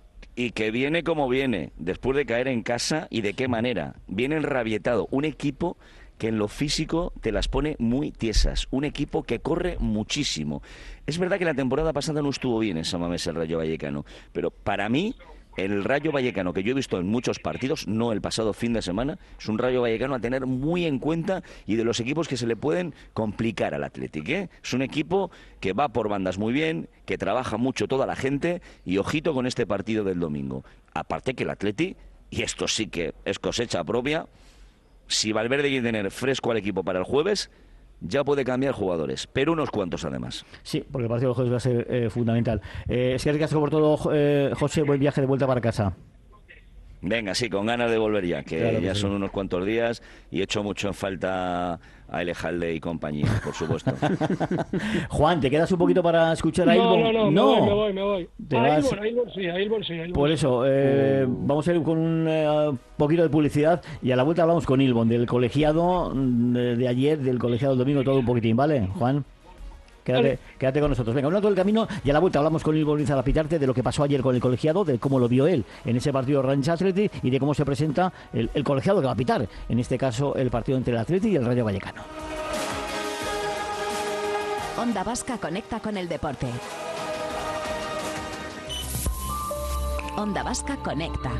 Y que viene como viene, después de caer en casa, y de qué manera. Viene enrabietado. Un equipo que en lo físico te las pone muy tiesas. Un equipo que corre muchísimo. Es verdad que la temporada pasada no estuvo bien en San Mamés el Rayo Vallecano, pero para mí el Rayo Vallecano que yo he visto en muchos partidos, no el pasado fin de semana, es un Rayo Vallecano a tener muy en cuenta y de los equipos que se le pueden complicar al Athletic, ¿eh? Es un equipo que va por bandas muy bien, que trabaja mucho toda la gente y ojito con este partido del domingo. Aparte que el Athletic, y esto sí que es cosecha propia, si Valverde quiere tener fresco al equipo para el jueves, ya puede cambiar jugadores, pero unos cuantos además. Sí, porque el partido del jueves va a ser eh, fundamental. Eh, es que gracias por todo, eh, José, buen viaje de vuelta para casa. Venga, sí, con ganas de volver ya, que Claro que ya sí. son unos cuantos días y echo mucho en falta a Elejalde y compañía, por supuesto. Juan, ¿te quedas un poquito para escuchar a No, Ilbon? no, no, me voy, me voy. Te A vas- Ilbon, a Ilbon sí, a Ilbon sí, a Ilbon Por sí. eso, eh, vamos a ir con un eh, poquito de publicidad y a la vuelta hablamos con Ilbon, del colegiado mm, de, de ayer, del colegiado del domingo, todo un poquitín, ¿vale, Juan? Quédate, Vale. quédate con nosotros. Venga, un rato del camino y a la vuelta hablamos con Ilbon Zapitarte de lo que pasó ayer con el colegiado, de cómo lo vio él en ese partido Rangers Athletic y de cómo se presenta el, el colegiado que va a pitar, en este caso el partido entre el Athletic y el Rayo Vallecano. Onda Vasca conecta con el deporte. Onda Vasca conecta.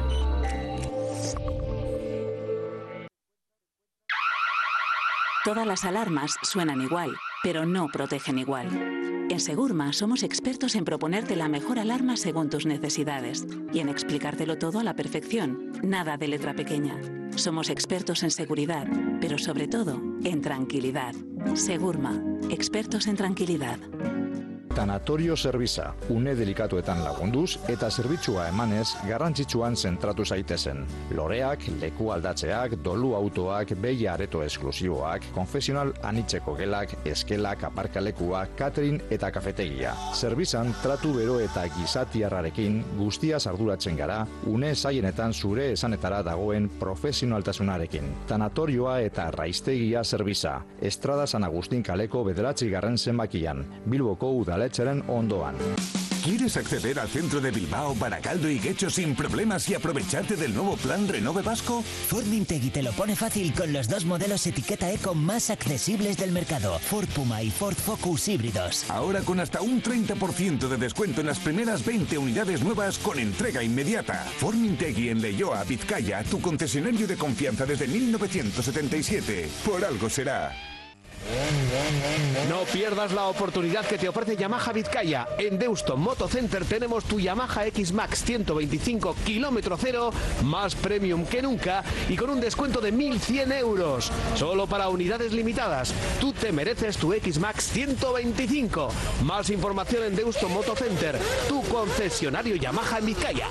Todas las alarmas suenan igual, pero no protegen igual. En Segurma somos expertos en proponerte la mejor alarma según tus necesidades y en explicártelo todo a la perfección, nada de letra pequeña. Somos expertos en seguridad, pero sobre todo en tranquilidad. Segurma, expertos en tranquilidad. Tanatorio Zerbitza, une delikatuetan lagunduz eta zerbitzua emanez garrantzitsuan zentratu zaitezen. Loreak, leku aldatzeak, dolu autoak, behi areto esklusiboak, konfesional anitzeko gelak, eskelak, aparkalekuak, catering eta kafetegia. Zerbitzan tratu bero eta gizatiarrarekin guztiaz arduratzen gara, une zaienetan zure esanetara dagoen profesionaltasunarekin. Tanatorioa eta raiztegia Zerbitza, Estrada San Agustín kaleko bederatzi garren zenbakian, Bilboko udal Lecheren ondoan. ¿Quieres acceder al centro de Bilbao, Barakaldo y Guecho sin problemas y aprovecharte del nuevo plan Renove Vasco? Formintegui te lo pone fácil con los dos modelos etiqueta Eco más accesibles del mercado, Ford Puma y Ford Focus híbridos. Ahora con hasta un treinta por ciento de descuento en las primeras veinte unidades nuevas con entrega inmediata. Formintegui en Leioa, Vizcaya, tu concesionario de confianza desde mil novecientos setenta y siete. Por algo será. No pierdas la oportunidad que te ofrece Yamaha Vizcaya. En Deusto Moto Center tenemos tu Yamaha X-Max ciento veinticinco kilómetro cero, más premium que nunca y con un descuento de mil cien euros. Solo para unidades limitadas. Tú te mereces tu X-Max ciento veinticinco. Más información en Deusto Moto Center, tu concesionario Yamaha en Vizcaya.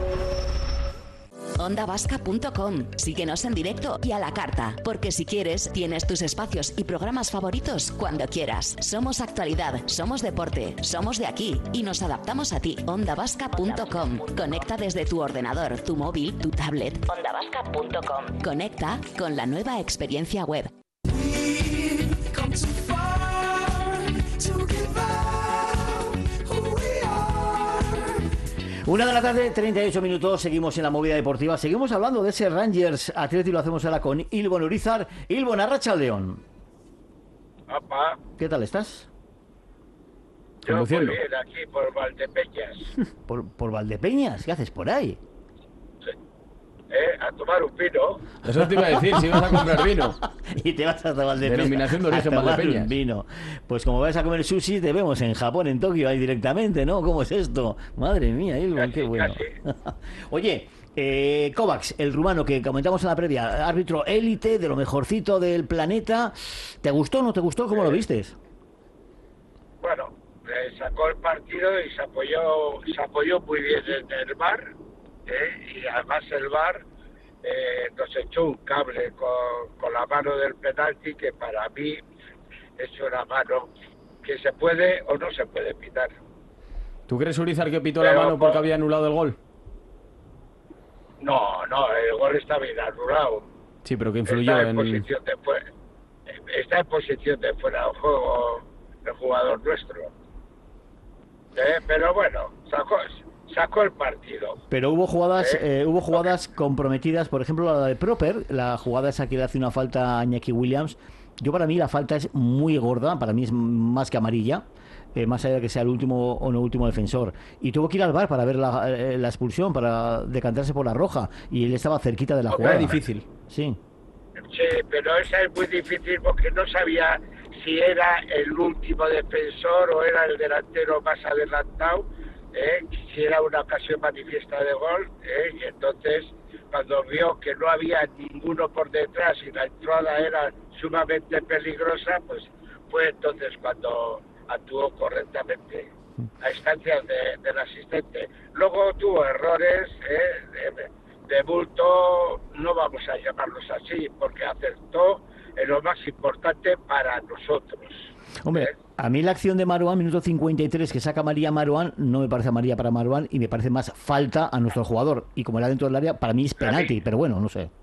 onda vasca punto com. Síguenos en directo y a la carta, porque si quieres, tienes tus espacios y programas favoritos cuando quieras. Somos actualidad, somos deporte, somos de aquí y nos adaptamos a ti. onda vasca punto com. Conecta desde tu ordenador, tu móvil, tu tablet. onda vasca punto com. Conecta con la nueva experiencia web. Una de la tarde, treinta y ocho minutos, seguimos en la movida deportiva. Seguimos hablando de ese Rangers Athletic, lo hacemos ahora con Ilbon Urizar. Ilbon, arratsaldeon. Apa. ¿Qué tal estás? Yo muy bien, aquí por Valdepeñas. ¿Por, por Valdepeñas? ¿Qué haces por ahí? Sí. Eh, a tomar un vino. Eso te iba a decir, si vas a comprar vino. Y te vas hasta Valdepeñas. Denominación de origen a tomar Valdepeñas. Un vino. Pues como vas a comer sushi, te vemos en Japón, en Tokio, ahí directamente, ¿no? ¿Cómo es esto? Madre mía, Ilbon, qué bueno. Oye, eh, Kovacs, el rumano que comentamos en la previa, árbitro élite, de lo mejorcito del planeta. ¿Te gustó o no te gustó? ¿Cómo eh, lo vistes? Bueno, eh, sacó el partido y se apoyó, se apoyó muy bien en el V A R. ¿Eh? Y además el V A R eh, nos echó un cable con, con la mano del penalti que para mí es una mano que se puede o no se puede pitar. ¿Tú crees, Urizar, que pitó Pero, la mano porque había anulado el gol? No, no, el gol está bien anulado. Sí, pero que influyó está en, en... Posición de fuera, está en posición de fuera de juego el jugador nuestro. ¿Eh? Pero bueno, sacó... sacó el partido. Pero hubo jugadas ¿Eh? Eh, hubo jugadas comprometidas, por ejemplo la de Proper, la jugada esa que le hace una falta a Iñaki Williams. Yo para mí la falta es muy gorda, para mí es más que amarilla, eh, más allá de que sea el último o no último defensor. Y tuvo que ir al V A R para ver la, eh, la expulsión, para decantarse por la roja, y él estaba cerquita de la jugada. Era difícil. Sí. Sí, pero esa es muy difícil porque no sabía si era el último defensor o era el delantero más adelantado. Eh, si era una ocasión manifiesta de gol, eh, y entonces cuando vio que no había ninguno por detrás y la entrada era sumamente peligrosa, pues fue entonces cuando actuó correctamente a instancias de, del asistente. Luego tuvo errores eh, de, de bulto, no vamos a llamarlos así, porque acertó en lo más importante para nosotros. Hombre, ¿eh? A mí la acción de Marouane, minuto cincuenta y tres, que saca María Marouane, no me parece amarilla para Marouane y me parece más falta a nuestro jugador. Y como era dentro del área, para mí es penalti, pero bueno, no sé.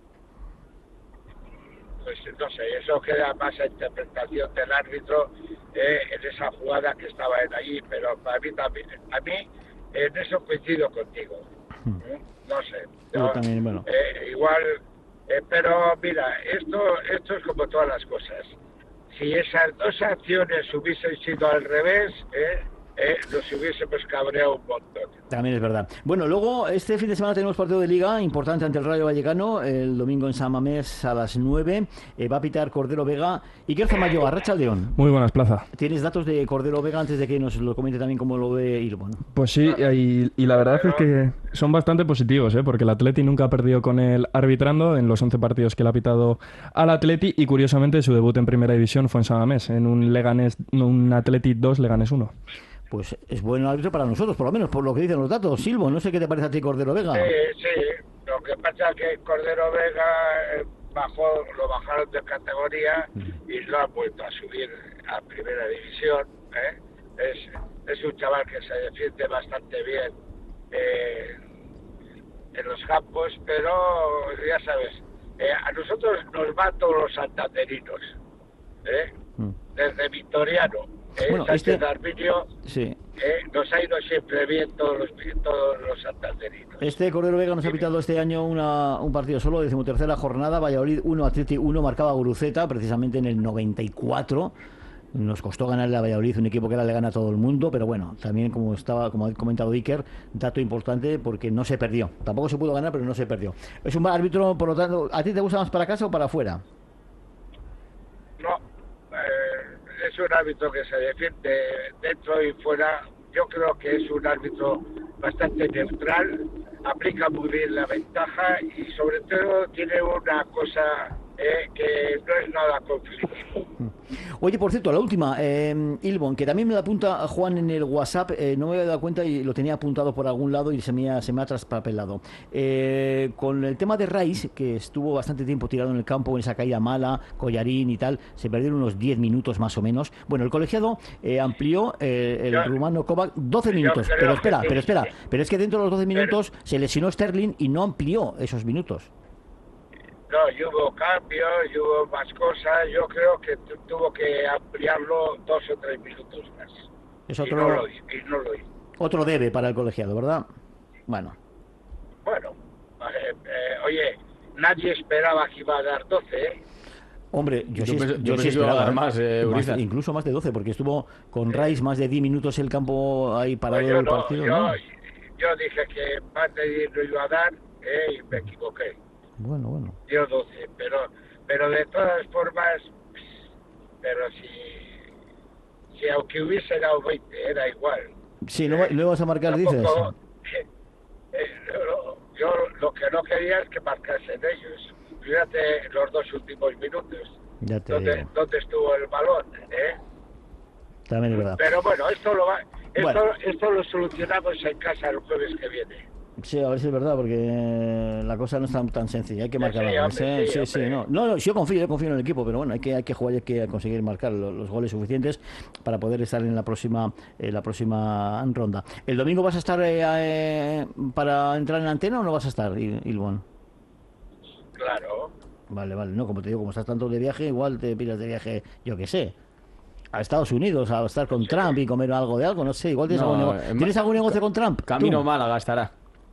Pues no sé, eso queda más a interpretación del árbitro eh, en esa jugada que estaba en allí, pero para mí también, a mí en eso coincido contigo. ¿eh? No sé. Yo no, también, bueno. eh, igual, eh, pero mira, esto, esto es como todas las cosas. si esas dos acciones hubiesen sido al revés, ¿eh? Eh, nos hubiésemos cabreado un montón. También es verdad. Bueno, luego este fin de semana tenemos partido de Liga importante ante el Rayo Vallecano, el domingo en San Mamés a las nueve. Eh, va a pitar Cordero Vega. Iker Zamayo, Arratsaldeon. Muy buenas, Plaza. ¿Tienes datos de Cordero Vega antes de que nos lo comente también cómo lo ve Ilbon? Pues sí, y, y la verdad es que son bastante positivos, ¿eh? Porque el Atleti nunca ha perdido con él arbitrando en los once partidos que le ha pitado al Atleti, y curiosamente su debut en Primera División fue en San Mamés, en un Leganés, un Atleti dos, Leganés uno. Pues es buen árbitro para nosotros, por lo menos, por lo que dicen los datos. Silvo, no sé qué te parece a ti Cordero Vega. Sí, sí. Lo que pasa es que Cordero Vega eh, bajó, lo bajaron de categoría y lo han vuelto a subir a Primera División. ¿eh? Es, es un chaval que se defiende bastante bien eh, en los campos, pero ya sabes, eh, a nosotros nos van todos los santanderinos, ¿eh? mm. desde Victoriano. Eh, bueno, Sánchez este... Arminio, sí. eh, nos ha ido siempre bien todos los, todos los santanderinos. Este Cordero Vega nos ha pitado este año una, un partido solo, decimotercera jornada, Valladolid uno, Atleti uno, marcaba Guruceta, precisamente en el noventa y cuatro. Nos costó ganarle a Valladolid, un equipo que ahora le gana a todo el mundo, pero bueno, también como estaba, como ha comentado Iker, dato importante porque no se perdió. Tampoco se pudo ganar, pero no se perdió. Es un árbitro, por lo tanto, ¿a ti te gusta más para casa o para afuera? No, eh, es un árbitro que se defiende dentro y fuera. Yo creo que es un árbitro bastante neutral, aplica muy bien la ventaja y sobre todo tiene una cosa eh, que no es nada conflictivo. Oye, por cierto, la última, eh, Ilbon, que también me la apunta Juan en el WhatsApp, eh, no me había dado cuenta y lo tenía apuntado por algún lado y se me ha, se me ha traspapelado. Eh, con el tema de Rice, que estuvo bastante tiempo tirado en el campo en esa caída mala, collarín y tal, se perdieron unos diez minutos más o menos. Bueno, el colegiado eh, amplió eh, el yo, rumano Kovac doce minutos, pero espera, pero espera, pero es que dentro de los doce minutos se lesionó Sterling y no amplió esos minutos. No, y hubo cambios, y hubo más cosas. Yo creo que tuvo que ampliarlo dos o tres minutos más. Es otro, y, no lo, y no lo hizo. Otro debe para el colegiado, ¿verdad? Bueno. Bueno, eh, eh, oye, nadie esperaba que iba a dar doce, ¿eh? Hombre, yo, yo sí, pensé, yo yo sí esperaba esperaba más, eh, más, incluso más de doce, porque estuvo con Rice más de diez minutos el campo ahí parado pues el no, partido. Yo, ¿no? yo dije que más de diez no iba a dar, eh, y me equivoqué. Bueno, bueno. Dio doce, pero, pero de todas formas, pero si, si aunque hubiese dado veinte, era igual. Sí, ¿no, ¿no ibas a marcar, Tampoco, dices? Eh, eh, yo, yo lo que no quería es que marcasen ellos. Fíjate los dos últimos minutos. Ya te donde, digo. donde estuvo el balón, ¿eh? También es verdad. Pero bueno, esto lo va, esto, Bueno. esto lo solucionamos en casa el jueves que viene. Sí, a ver si es verdad, porque la cosa no es tan, tan sencilla. Hay que marcar sí, goles, hombre, ¿eh? sí, Sí, sí, no. No, no, yo confío, yo confío en el equipo, pero bueno, hay que, hay que jugar y hay que conseguir marcar los, los goles suficientes para poder estar en la próxima, en la próxima ronda. ¿El domingo vas a estar eh, eh, para entrar en la antena o no vas a estar, Il- Ilbon? Claro. Vale, vale, no, como te digo, como estás tanto de viaje, igual te piras de viaje, yo qué sé, a Estados Unidos, a estar con Trump y comer algo de algo, no sé, igual tienes, No, algún, nego- eh, ¿tienes algún negocio con Trump? Camino ¿Tú? Málaga estará.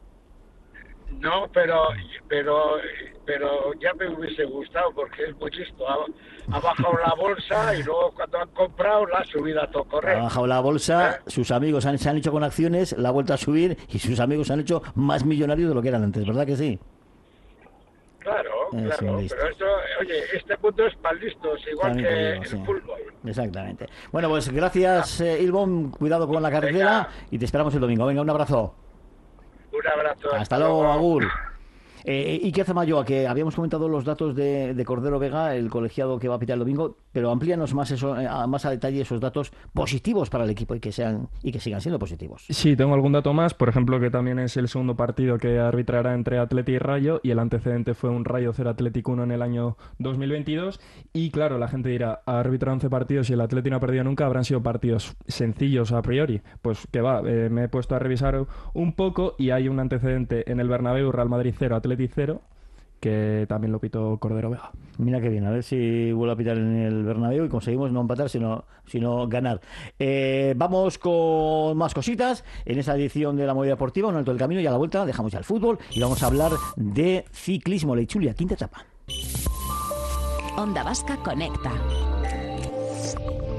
No, pero, pero, pero ya me hubiese gustado porque es muy listo. Ha, ha bajado la bolsa y luego cuando han comprado la ha subido a todo correr. Ha bajado la bolsa, sus amigos han, se han hecho con acciones, la ha vuelto a subir y sus amigos se han hecho más millonarios de lo que eran antes, ¿verdad que sí? Claro, Es claro, un listo. pero esto, oye, este mundo es para listos, igual También te que digo, el sí. fútbol. Exactamente. Bueno, pues gracias, eh, Ilbon, cuidado con la carretera y te esperamos el domingo. Venga, un abrazo. Un abrazo. Hasta luego, Agur. Eh, Iker Zamayoa, que habíamos comentado los datos de, de Cordero Vega, el colegiado que va a pitar el domingo, pero amplíanos más eso, eh, a- más a detalle esos datos positivos para el equipo y que sean y que sigan siendo positivos. Sí, tengo algún dato más, por ejemplo, que también es el segundo partido que arbitrará entre Atleti y Rayo, y el antecedente fue un Rayo cero Atlético uno en el año dos mil veintidós, y claro, la gente dirá, ha arbitrado once partidos y el Atleti no ha perdido nunca, habrán sido partidos sencillos a priori. Pues que va, eh, me he puesto a revisar un poco y hay un antecedente en el Bernabéu, Real Madrid cero, Atleti cero, que también lo pitó Cordero Vega. Mira qué bien, a ver si vuelve a pitar en el Bernabéu y conseguimos no empatar, sino, sino ganar. Eh, vamos con más cositas en esta edición de la Movida Deportiva, un alto del camino y a la vuelta dejamos ya el fútbol y vamos a hablar de ciclismo, Leichulia, quinta etapa. Onda Vasca Conecta. Más.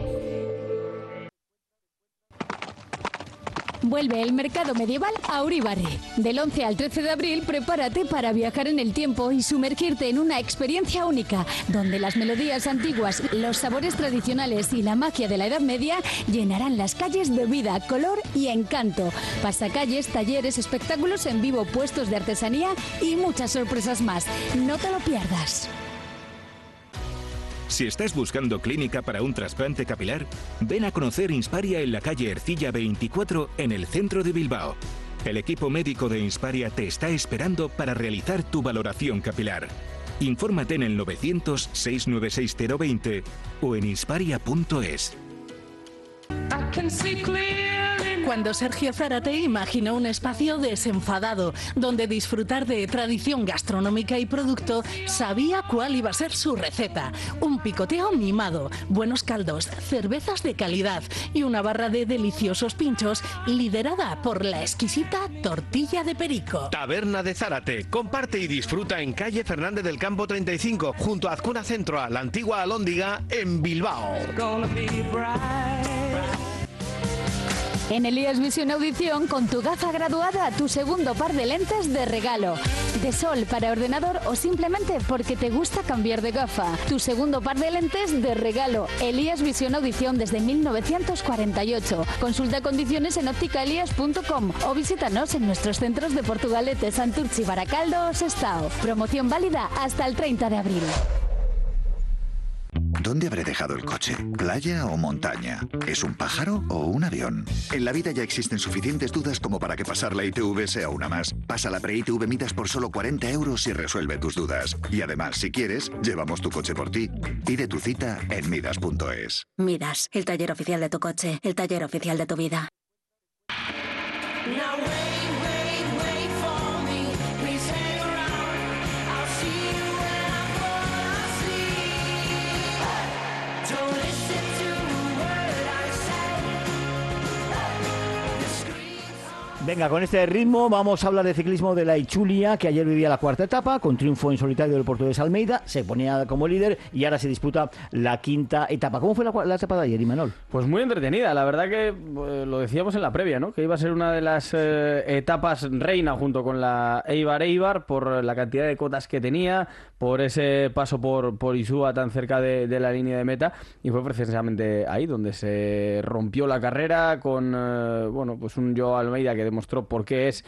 Vuelve el mercado medieval a Uribarri. Del once al trece de abril, prepárate para viajar en el tiempo y sumergirte en una experiencia única, donde las melodías antiguas, los sabores tradicionales y la magia de la Edad Media llenarán las calles de vida, color y encanto. Pasacalles, talleres, espectáculos en vivo, puestos de artesanía y muchas sorpresas más. No te lo pierdas. Si estás buscando clínica para un trasplante capilar, ven a conocer Insparia en la calle Ercilla veinticuatro en el centro de Bilbao. El equipo médico de Insparia te está esperando para realizar tu valoración capilar. Infórmate en el novecientos, seiscientos noventa y seis cero veinte o en insparia punto es. Cuando Sergio Zárate imaginó un espacio desenfadado, donde disfrutar de tradición gastronómica y producto, sabía cuál iba a ser su receta. Un picoteo mimado, buenos caldos, cervezas de calidad y una barra de deliciosos pinchos liderada por la exquisita tortilla de perico. Taberna de Zárate. Comparte y disfruta en calle Fernández del Campo treinta y cinco, junto a Azcuna Centro, a la antigua Alhóndiga, en Bilbao. En Elías Visión Audición, con tu gafa graduada, tu segundo par de lentes de regalo. De sol para ordenador o simplemente porque te gusta cambiar de gafa. Tu segundo par de lentes de regalo. Elías Visión Audición desde mil novecientos cuarenta y ocho. Consulta condiciones en óptica elías punto com o visítanos en nuestros centros de Portugalete, Santurce, Baracaldo o Sestao. Promoción válida hasta el treinta de abril. ¿Dónde habré dejado el coche? ¿Playa o montaña? ¿Es un pájaro o un avión? En la vida ya existen suficientes dudas como para que pasar la I T V sea una más. Pasa la pre-I T V Midas por solo cuarenta euros y resuelve tus dudas. Y además, si quieres, llevamos tu coche por ti. Pide tu cita en midas punto es. Midas, el taller oficial de tu coche, el taller oficial de tu vida. Venga, con este ritmo vamos a hablar de ciclismo de la Itzulia, que ayer vivía la cuarta etapa, con triunfo en solitario del portugués Almeida, se ponía como líder y ahora se disputa la quinta etapa. ¿Cómo fue la, la etapa de ayer, Imanol? Pues muy entretenida, la verdad que eh, lo decíamos en la previa, ¿no? Que iba a ser una de las eh, etapas reina junto con la Eibar-Eibar por la cantidad de cotas que tenía, por ese paso por, por Isúa tan cerca de, de la línea de meta, y fue precisamente ahí donde se rompió la carrera con eh, bueno, pues un Joao Almeida que demostró por qué es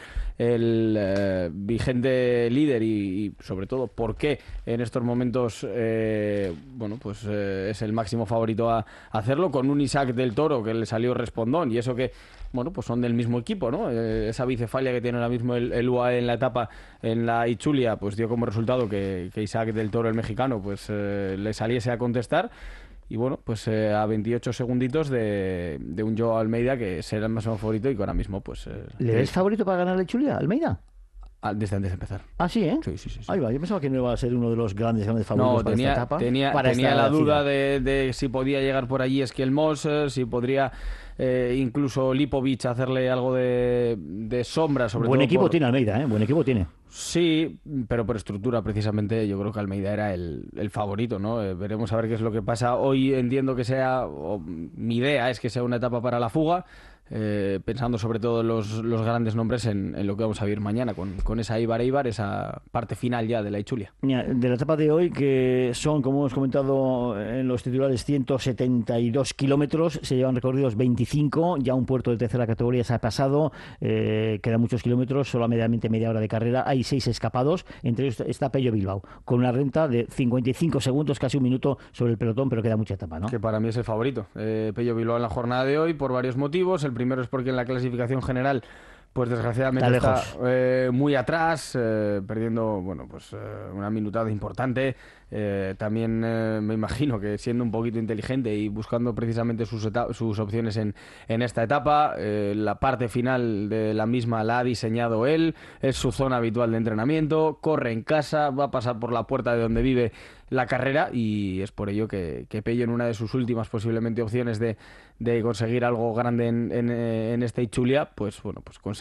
el eh, vigente líder y, y sobre todo por qué en estos momentos eh, bueno, pues eh, es el máximo favorito a, a hacerlo, con un Isaac del Toro que le salió respondón, y eso que bueno, pues son del mismo equipo, ¿no? Eh, esa bicefalia que tiene ahora mismo el, el U A E en la etapa en la Itzulia, pues dio como resultado que, que Isaac del Toro, el mexicano, pues eh, le saliese a contestar. Y bueno, pues eh, a veintiocho segunditos de, de un Joao Almeida que será el máximo favorito y que ahora mismo pues... Eh, ¿Le ves favorito para ganar la Itzulia, Almeida? Desde antes de empezar. Ah, sí, ¿eh? Sí, sí, sí. sí. Ahí va, yo pensaba que no iba a ser uno de los grandes, grandes favoritos no, para tenía, esta etapa. Tenía, para tenía la duda gira. de, de si podía llegar por allí Esquiel Moser, si podría eh, incluso Lipovic hacerle algo de, de sombra, sobre Buen todo equipo por... tiene Almeida, ¿eh? Buen equipo tiene. Sí, pero por estructura precisamente yo creo que Almeida era el, el favorito, ¿no? Eh, veremos a ver qué es lo que pasa. Hoy entiendo que sea, o, mi idea es que sea una etapa para la fuga, eh, pensando sobre todo en los, los grandes nombres en, en lo que vamos a vivir mañana, con, con esa Eibar-Eibar, esa parte final ya de la Itzulia. De la etapa de hoy, que son, como hemos comentado en los titulares, ciento setenta y dos kilómetros, se llevan recorridos veinticinco, ya un puerto de tercera categoría se ha pasado, eh, quedan muchos kilómetros, solo medianamente media hora de carrera, hay seis escapados, entre ellos está Pello Bilbao, con una renta de cincuenta y cinco segundos, casi un minuto sobre el pelotón, pero queda mucha etapa, ¿no? Que para mí es el favorito, eh, Pello Bilbao en la jornada de hoy, por varios motivos. El primero es porque en la clasificación general pues desgraciadamente está, está eh, muy atrás, eh, perdiendo bueno pues eh, una minutada importante. Eh, también eh, me imagino que siendo un poquito inteligente y buscando precisamente sus, sus opciones en, en esta etapa, eh, la parte final de la misma la ha diseñado él, es su zona habitual de entrenamiento, corre en casa, va a pasar por la puerta de donde vive la carrera, y es por ello que, que Pello, en una de sus últimas posiblemente opciones de, de conseguir algo grande en, en, en esta Itzulia, pues bueno, pues conseguir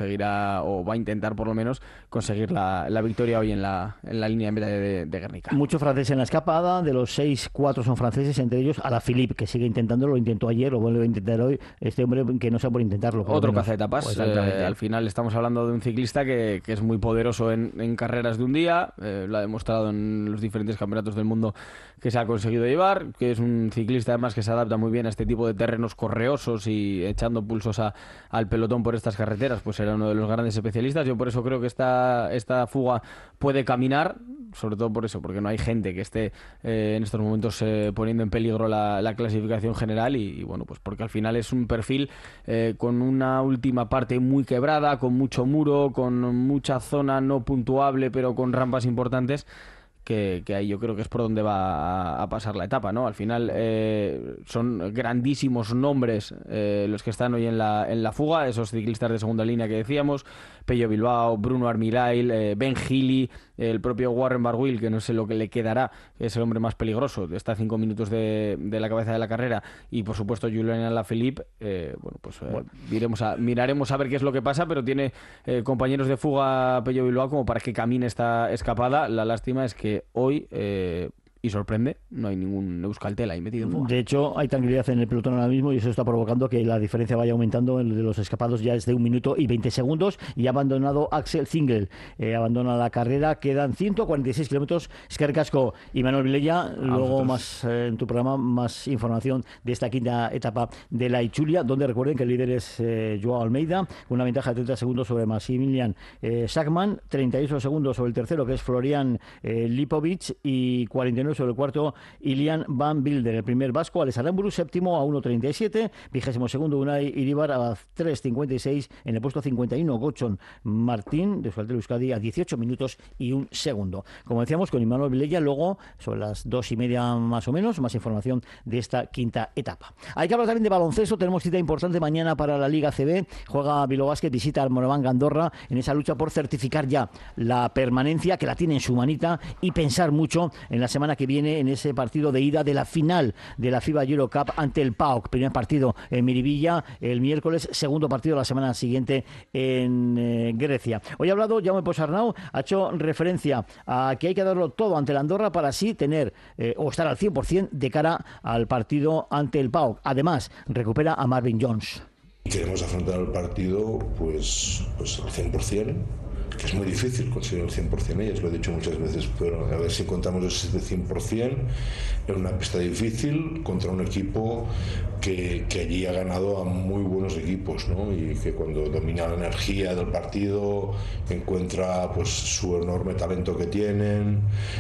conseguirá, o va a intentar por lo menos, conseguir la, la victoria hoy en la, en la línea de meta de, de Guernica. Muchos franceses en la escapada, de los seis, cuatro son franceses, entre ellos Alaphilippe, que sigue intentándolo, lo intentó ayer, lo vuelve a intentar hoy, este hombre que no sea por intentarlo. Por Otro cazaetapas, pues eh, al final estamos hablando de un ciclista que, que es muy poderoso en, en carreras de un día, eh, lo ha demostrado en los diferentes campeonatos del mundo que se ha conseguido llevar, que es un ciclista además que se adapta muy bien a este tipo de terrenos correosos y echando pulsos a, al pelotón por estas carreteras, pues era uno de los grandes especialistas. Yo por eso creo que esta, esta fuga puede caminar, sobre todo por eso, porque no hay gente que esté eh, en estos momentos eh, poniendo en peligro la, la clasificación general y, y bueno, pues porque al final es un perfil eh, con una última parte muy quebrada, con mucho muro, con mucha zona no puntuable pero con rampas importantes, que, que ahí yo creo que es por donde va a, a pasar la etapa, ¿no? Al final eh, son grandísimos nombres eh, los que están hoy en la, en la fuga, esos ciclistas de segunda línea que decíamos, Pello Bilbao, Bruno Armirail, eh, Ben Healy, el propio Warren Barguil, que no sé lo que le quedará, es el hombre más peligroso, está a cinco minutos de, de la cabeza de la carrera, y por supuesto Julian Alaphilippe, eh, bueno, pues eh, bueno. Miremos a, miraremos a ver qué es lo que pasa, pero tiene eh, compañeros de fuga Pello Bilbao como para que camine esta escapada. La lástima es que hoy... Eh, y sorprende, no hay ningún Euskaltel ahí metido en fuga. De hecho, hay tranquilidad en el pelotón ahora mismo y eso está provocando que la diferencia vaya aumentando. El de los escapados ya es de un minuto y veinte segundos y ha abandonado Axel Zingel. Eh, abandona la carrera, quedan ciento cuarenta y seis kilómetros. Eskerrik asko y Manuel Vilella. Luego más eh, en tu programa, más información de esta quinta etapa de la Itzulia, donde recuerden que el líder es eh, Joao Almeida, con una ventaja de treinta segundos sobre Maximilian eh, Schachmann, treinta y ocho segundos sobre el tercero, que es Florian eh, Lipovic, y cuarenta y nueve sobre el cuarto, Ilian Van Wilder. El primer vasco, Alex Aramburu, séptimo a uno treinta y siete, vigésimo segundo Unai Iribar a tres cincuenta y seis, en el puesto cincuenta y uno Gochon Martín de Euskaltel Euskadi a dieciocho minutos y un segundo. Como decíamos, con Imanol Vilella, luego sobre las dos y media más o menos, más información de esta quinta etapa. Hay que hablar también de baloncesto, tenemos cita importante mañana para la Liga C B, juega Bilbao Basket, visita al Moraván Andorra en esa lucha por certificar ya la permanencia, que la tiene en su manita, y pensar mucho en la semana que viene en ese partido de ida de la final de la FIBA Eurocup ante el P A O K. Primer partido en Miribilla el miércoles, segundo partido la semana siguiente en eh, Grecia. Hoy ha hablado Jaume Posarnau, ha hecho referencia a que hay que darlo todo ante el Andorra para así tener eh, o estar al cien por ciento de cara al partido ante el P A O K. Además, recupera a Marvin Jones. Queremos afrontar el partido pues, pues al cien por ciento, que es muy difícil conseguir el cien por ciento, ellos lo he dicho muchas veces, pero a ver si encontramos ese cien por ciento en una pista difícil contra un equipo que, que allí ha ganado a muy buenos equipos, ¿no? Y que cuando domina la energía del partido encuentra pues su enorme talento que tienen,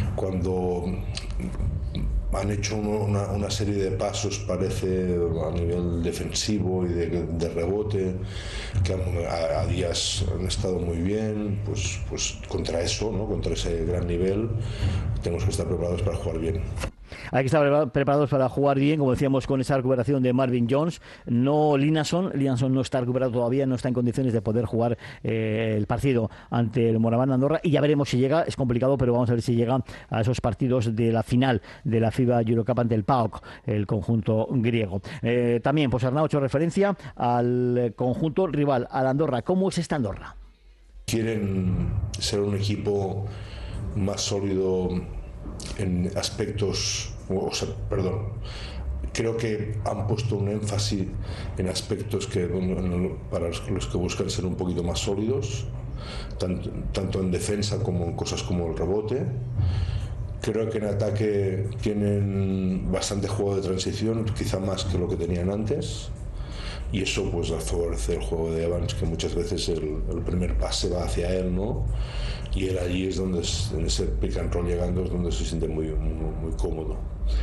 cuando han hecho una, una serie de pasos, parece, a nivel defensivo y de, de rebote, que a, a días han estado muy bien. Pues, pues contra eso, ¿no? Contra ese gran nivel, tenemos que estar preparados para jugar bien. Hay que estar preparados para jugar bien, como decíamos, con esa recuperación de Marvin Jones. No Linason, Linason no está recuperado todavía, no está en condiciones de poder jugar eh, el partido ante el Moraván Andorra, y ya veremos si llega. Es complicado, pero vamos a ver si llega a esos partidos de la final de la FIBA Eurocup ante el P A O K, el conjunto griego. Eh, también, pues Arnau ha hecho referencia al conjunto rival, al Andorra. ¿Cómo es esta Andorra? Quieren ser un equipo más sólido en aspectos, o sea, perdón, creo que han puesto un énfasis en aspectos que para los que buscan ser un poquito más sólidos, tanto, tanto en defensa como en cosas como el rebote. Creo que en ataque tienen bastante juego de transición, quizá más que lo que tenían antes, y eso pues favorece el juego de Evans, que muchas veces el, el primer pase va hacia él, ¿no? Y él allí es donde, en ese pick and roll llegando, es donde se siente muy, muy, muy cómodo.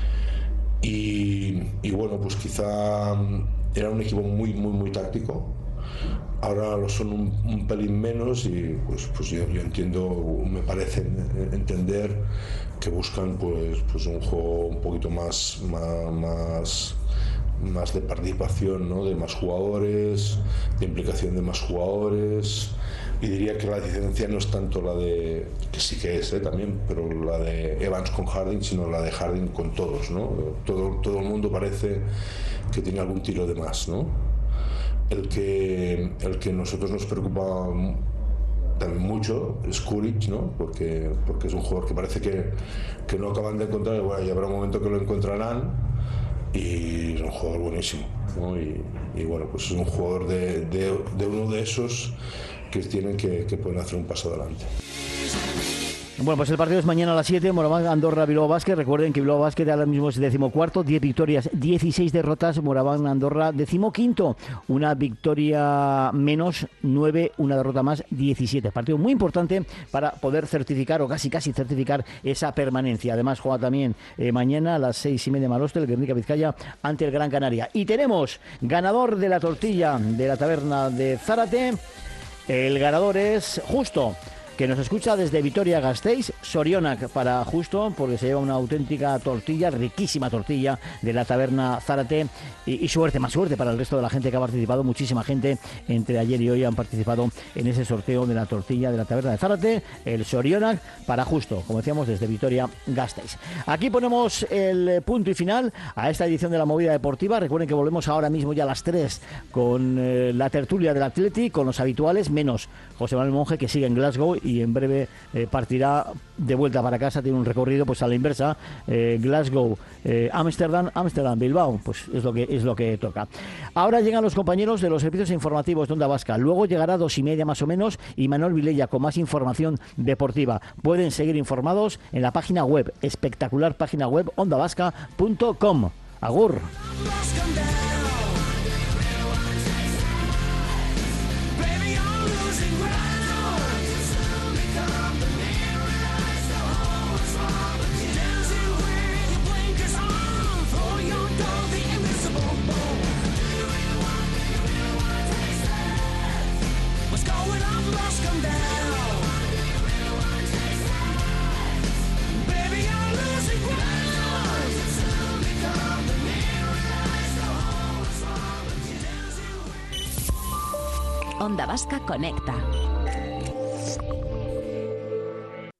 Y, y bueno, pues quizá era un equipo muy, muy, muy táctico. Ahora lo son un, un pelín menos, y pues, pues yo, yo entiendo, me parece entender que buscan pues, pues un juego un poquito más, más, más más de participación, ¿no? De más jugadores, de implicación de más jugadores, y diría que la diferencia no es tanto la de, que sí que es ¿eh? también, pero la de Evans con Harding, sino la de Harding con todos, ¿no? Todo, todo el mundo parece que tiene algún tiro de más, ¿no? el que, el que nosotros nos preocupa también mucho es Kuric, ¿no? Porque, porque es un jugador que parece que, que no acaban de encontrar, y bueno, ya habrá un momento que lo encontrarán, y es un jugador buenísimo, ¿no? Y, y bueno, pues es un jugador de, de, de uno de esos que tienen que, que pueden hacer un paso adelante. Bueno, pues el partido es mañana a las siete, Moraván, Andorra, Bilbao Basket. Recuerden que Bilbao Basket ahora mismo es decimocuarto, diez victorias, dieciséis derrotas. Moraván, Andorra, decimoquinto, una victoria menos, nueve, una derrota más, diecisiete. Partido muy importante para poder certificar, o casi casi certificar, esa permanencia. Además juega también eh, mañana a las seis y media Maroste, el Guernica Vizcaya, ante el Gran Canaria. Y tenemos ganador de la tortilla de la taberna de Zárate. El ganador es Justo, que nos escucha desde Vitoria-Gasteiz, Sorionak para Justo, porque se lleva una auténtica tortilla, riquísima tortilla de la taberna Zárate, y, y suerte, más suerte para el resto de la gente que ha participado. Muchísima gente entre ayer y hoy han participado en ese sorteo de la tortilla de la taberna de Zárate, el Sorionak para Justo, como decíamos, desde Vitoria-Gasteiz. Aquí ponemos el punto y final a esta edición de la Movida Deportiva. Recuerden que volvemos ahora mismo ya a las tres con eh, la tertulia del Atleti, con los habituales, menos José Manuel Monge, que sigue en Glasgow y en breve eh, partirá de vuelta para casa. Tiene un recorrido pues a la inversa, eh, Glasgow, eh, Ámsterdam, Ámsterdam, Bilbao, pues es lo que es lo que toca. Ahora llegan los compañeros de los servicios informativos de Onda Vasca. Luego llegará dos y media más o menos y Manuel Vilella con más información deportiva. Pueden seguir informados en la página web, espectacular página web, onda vasca punto com. Agur. Onda Vasca conecta.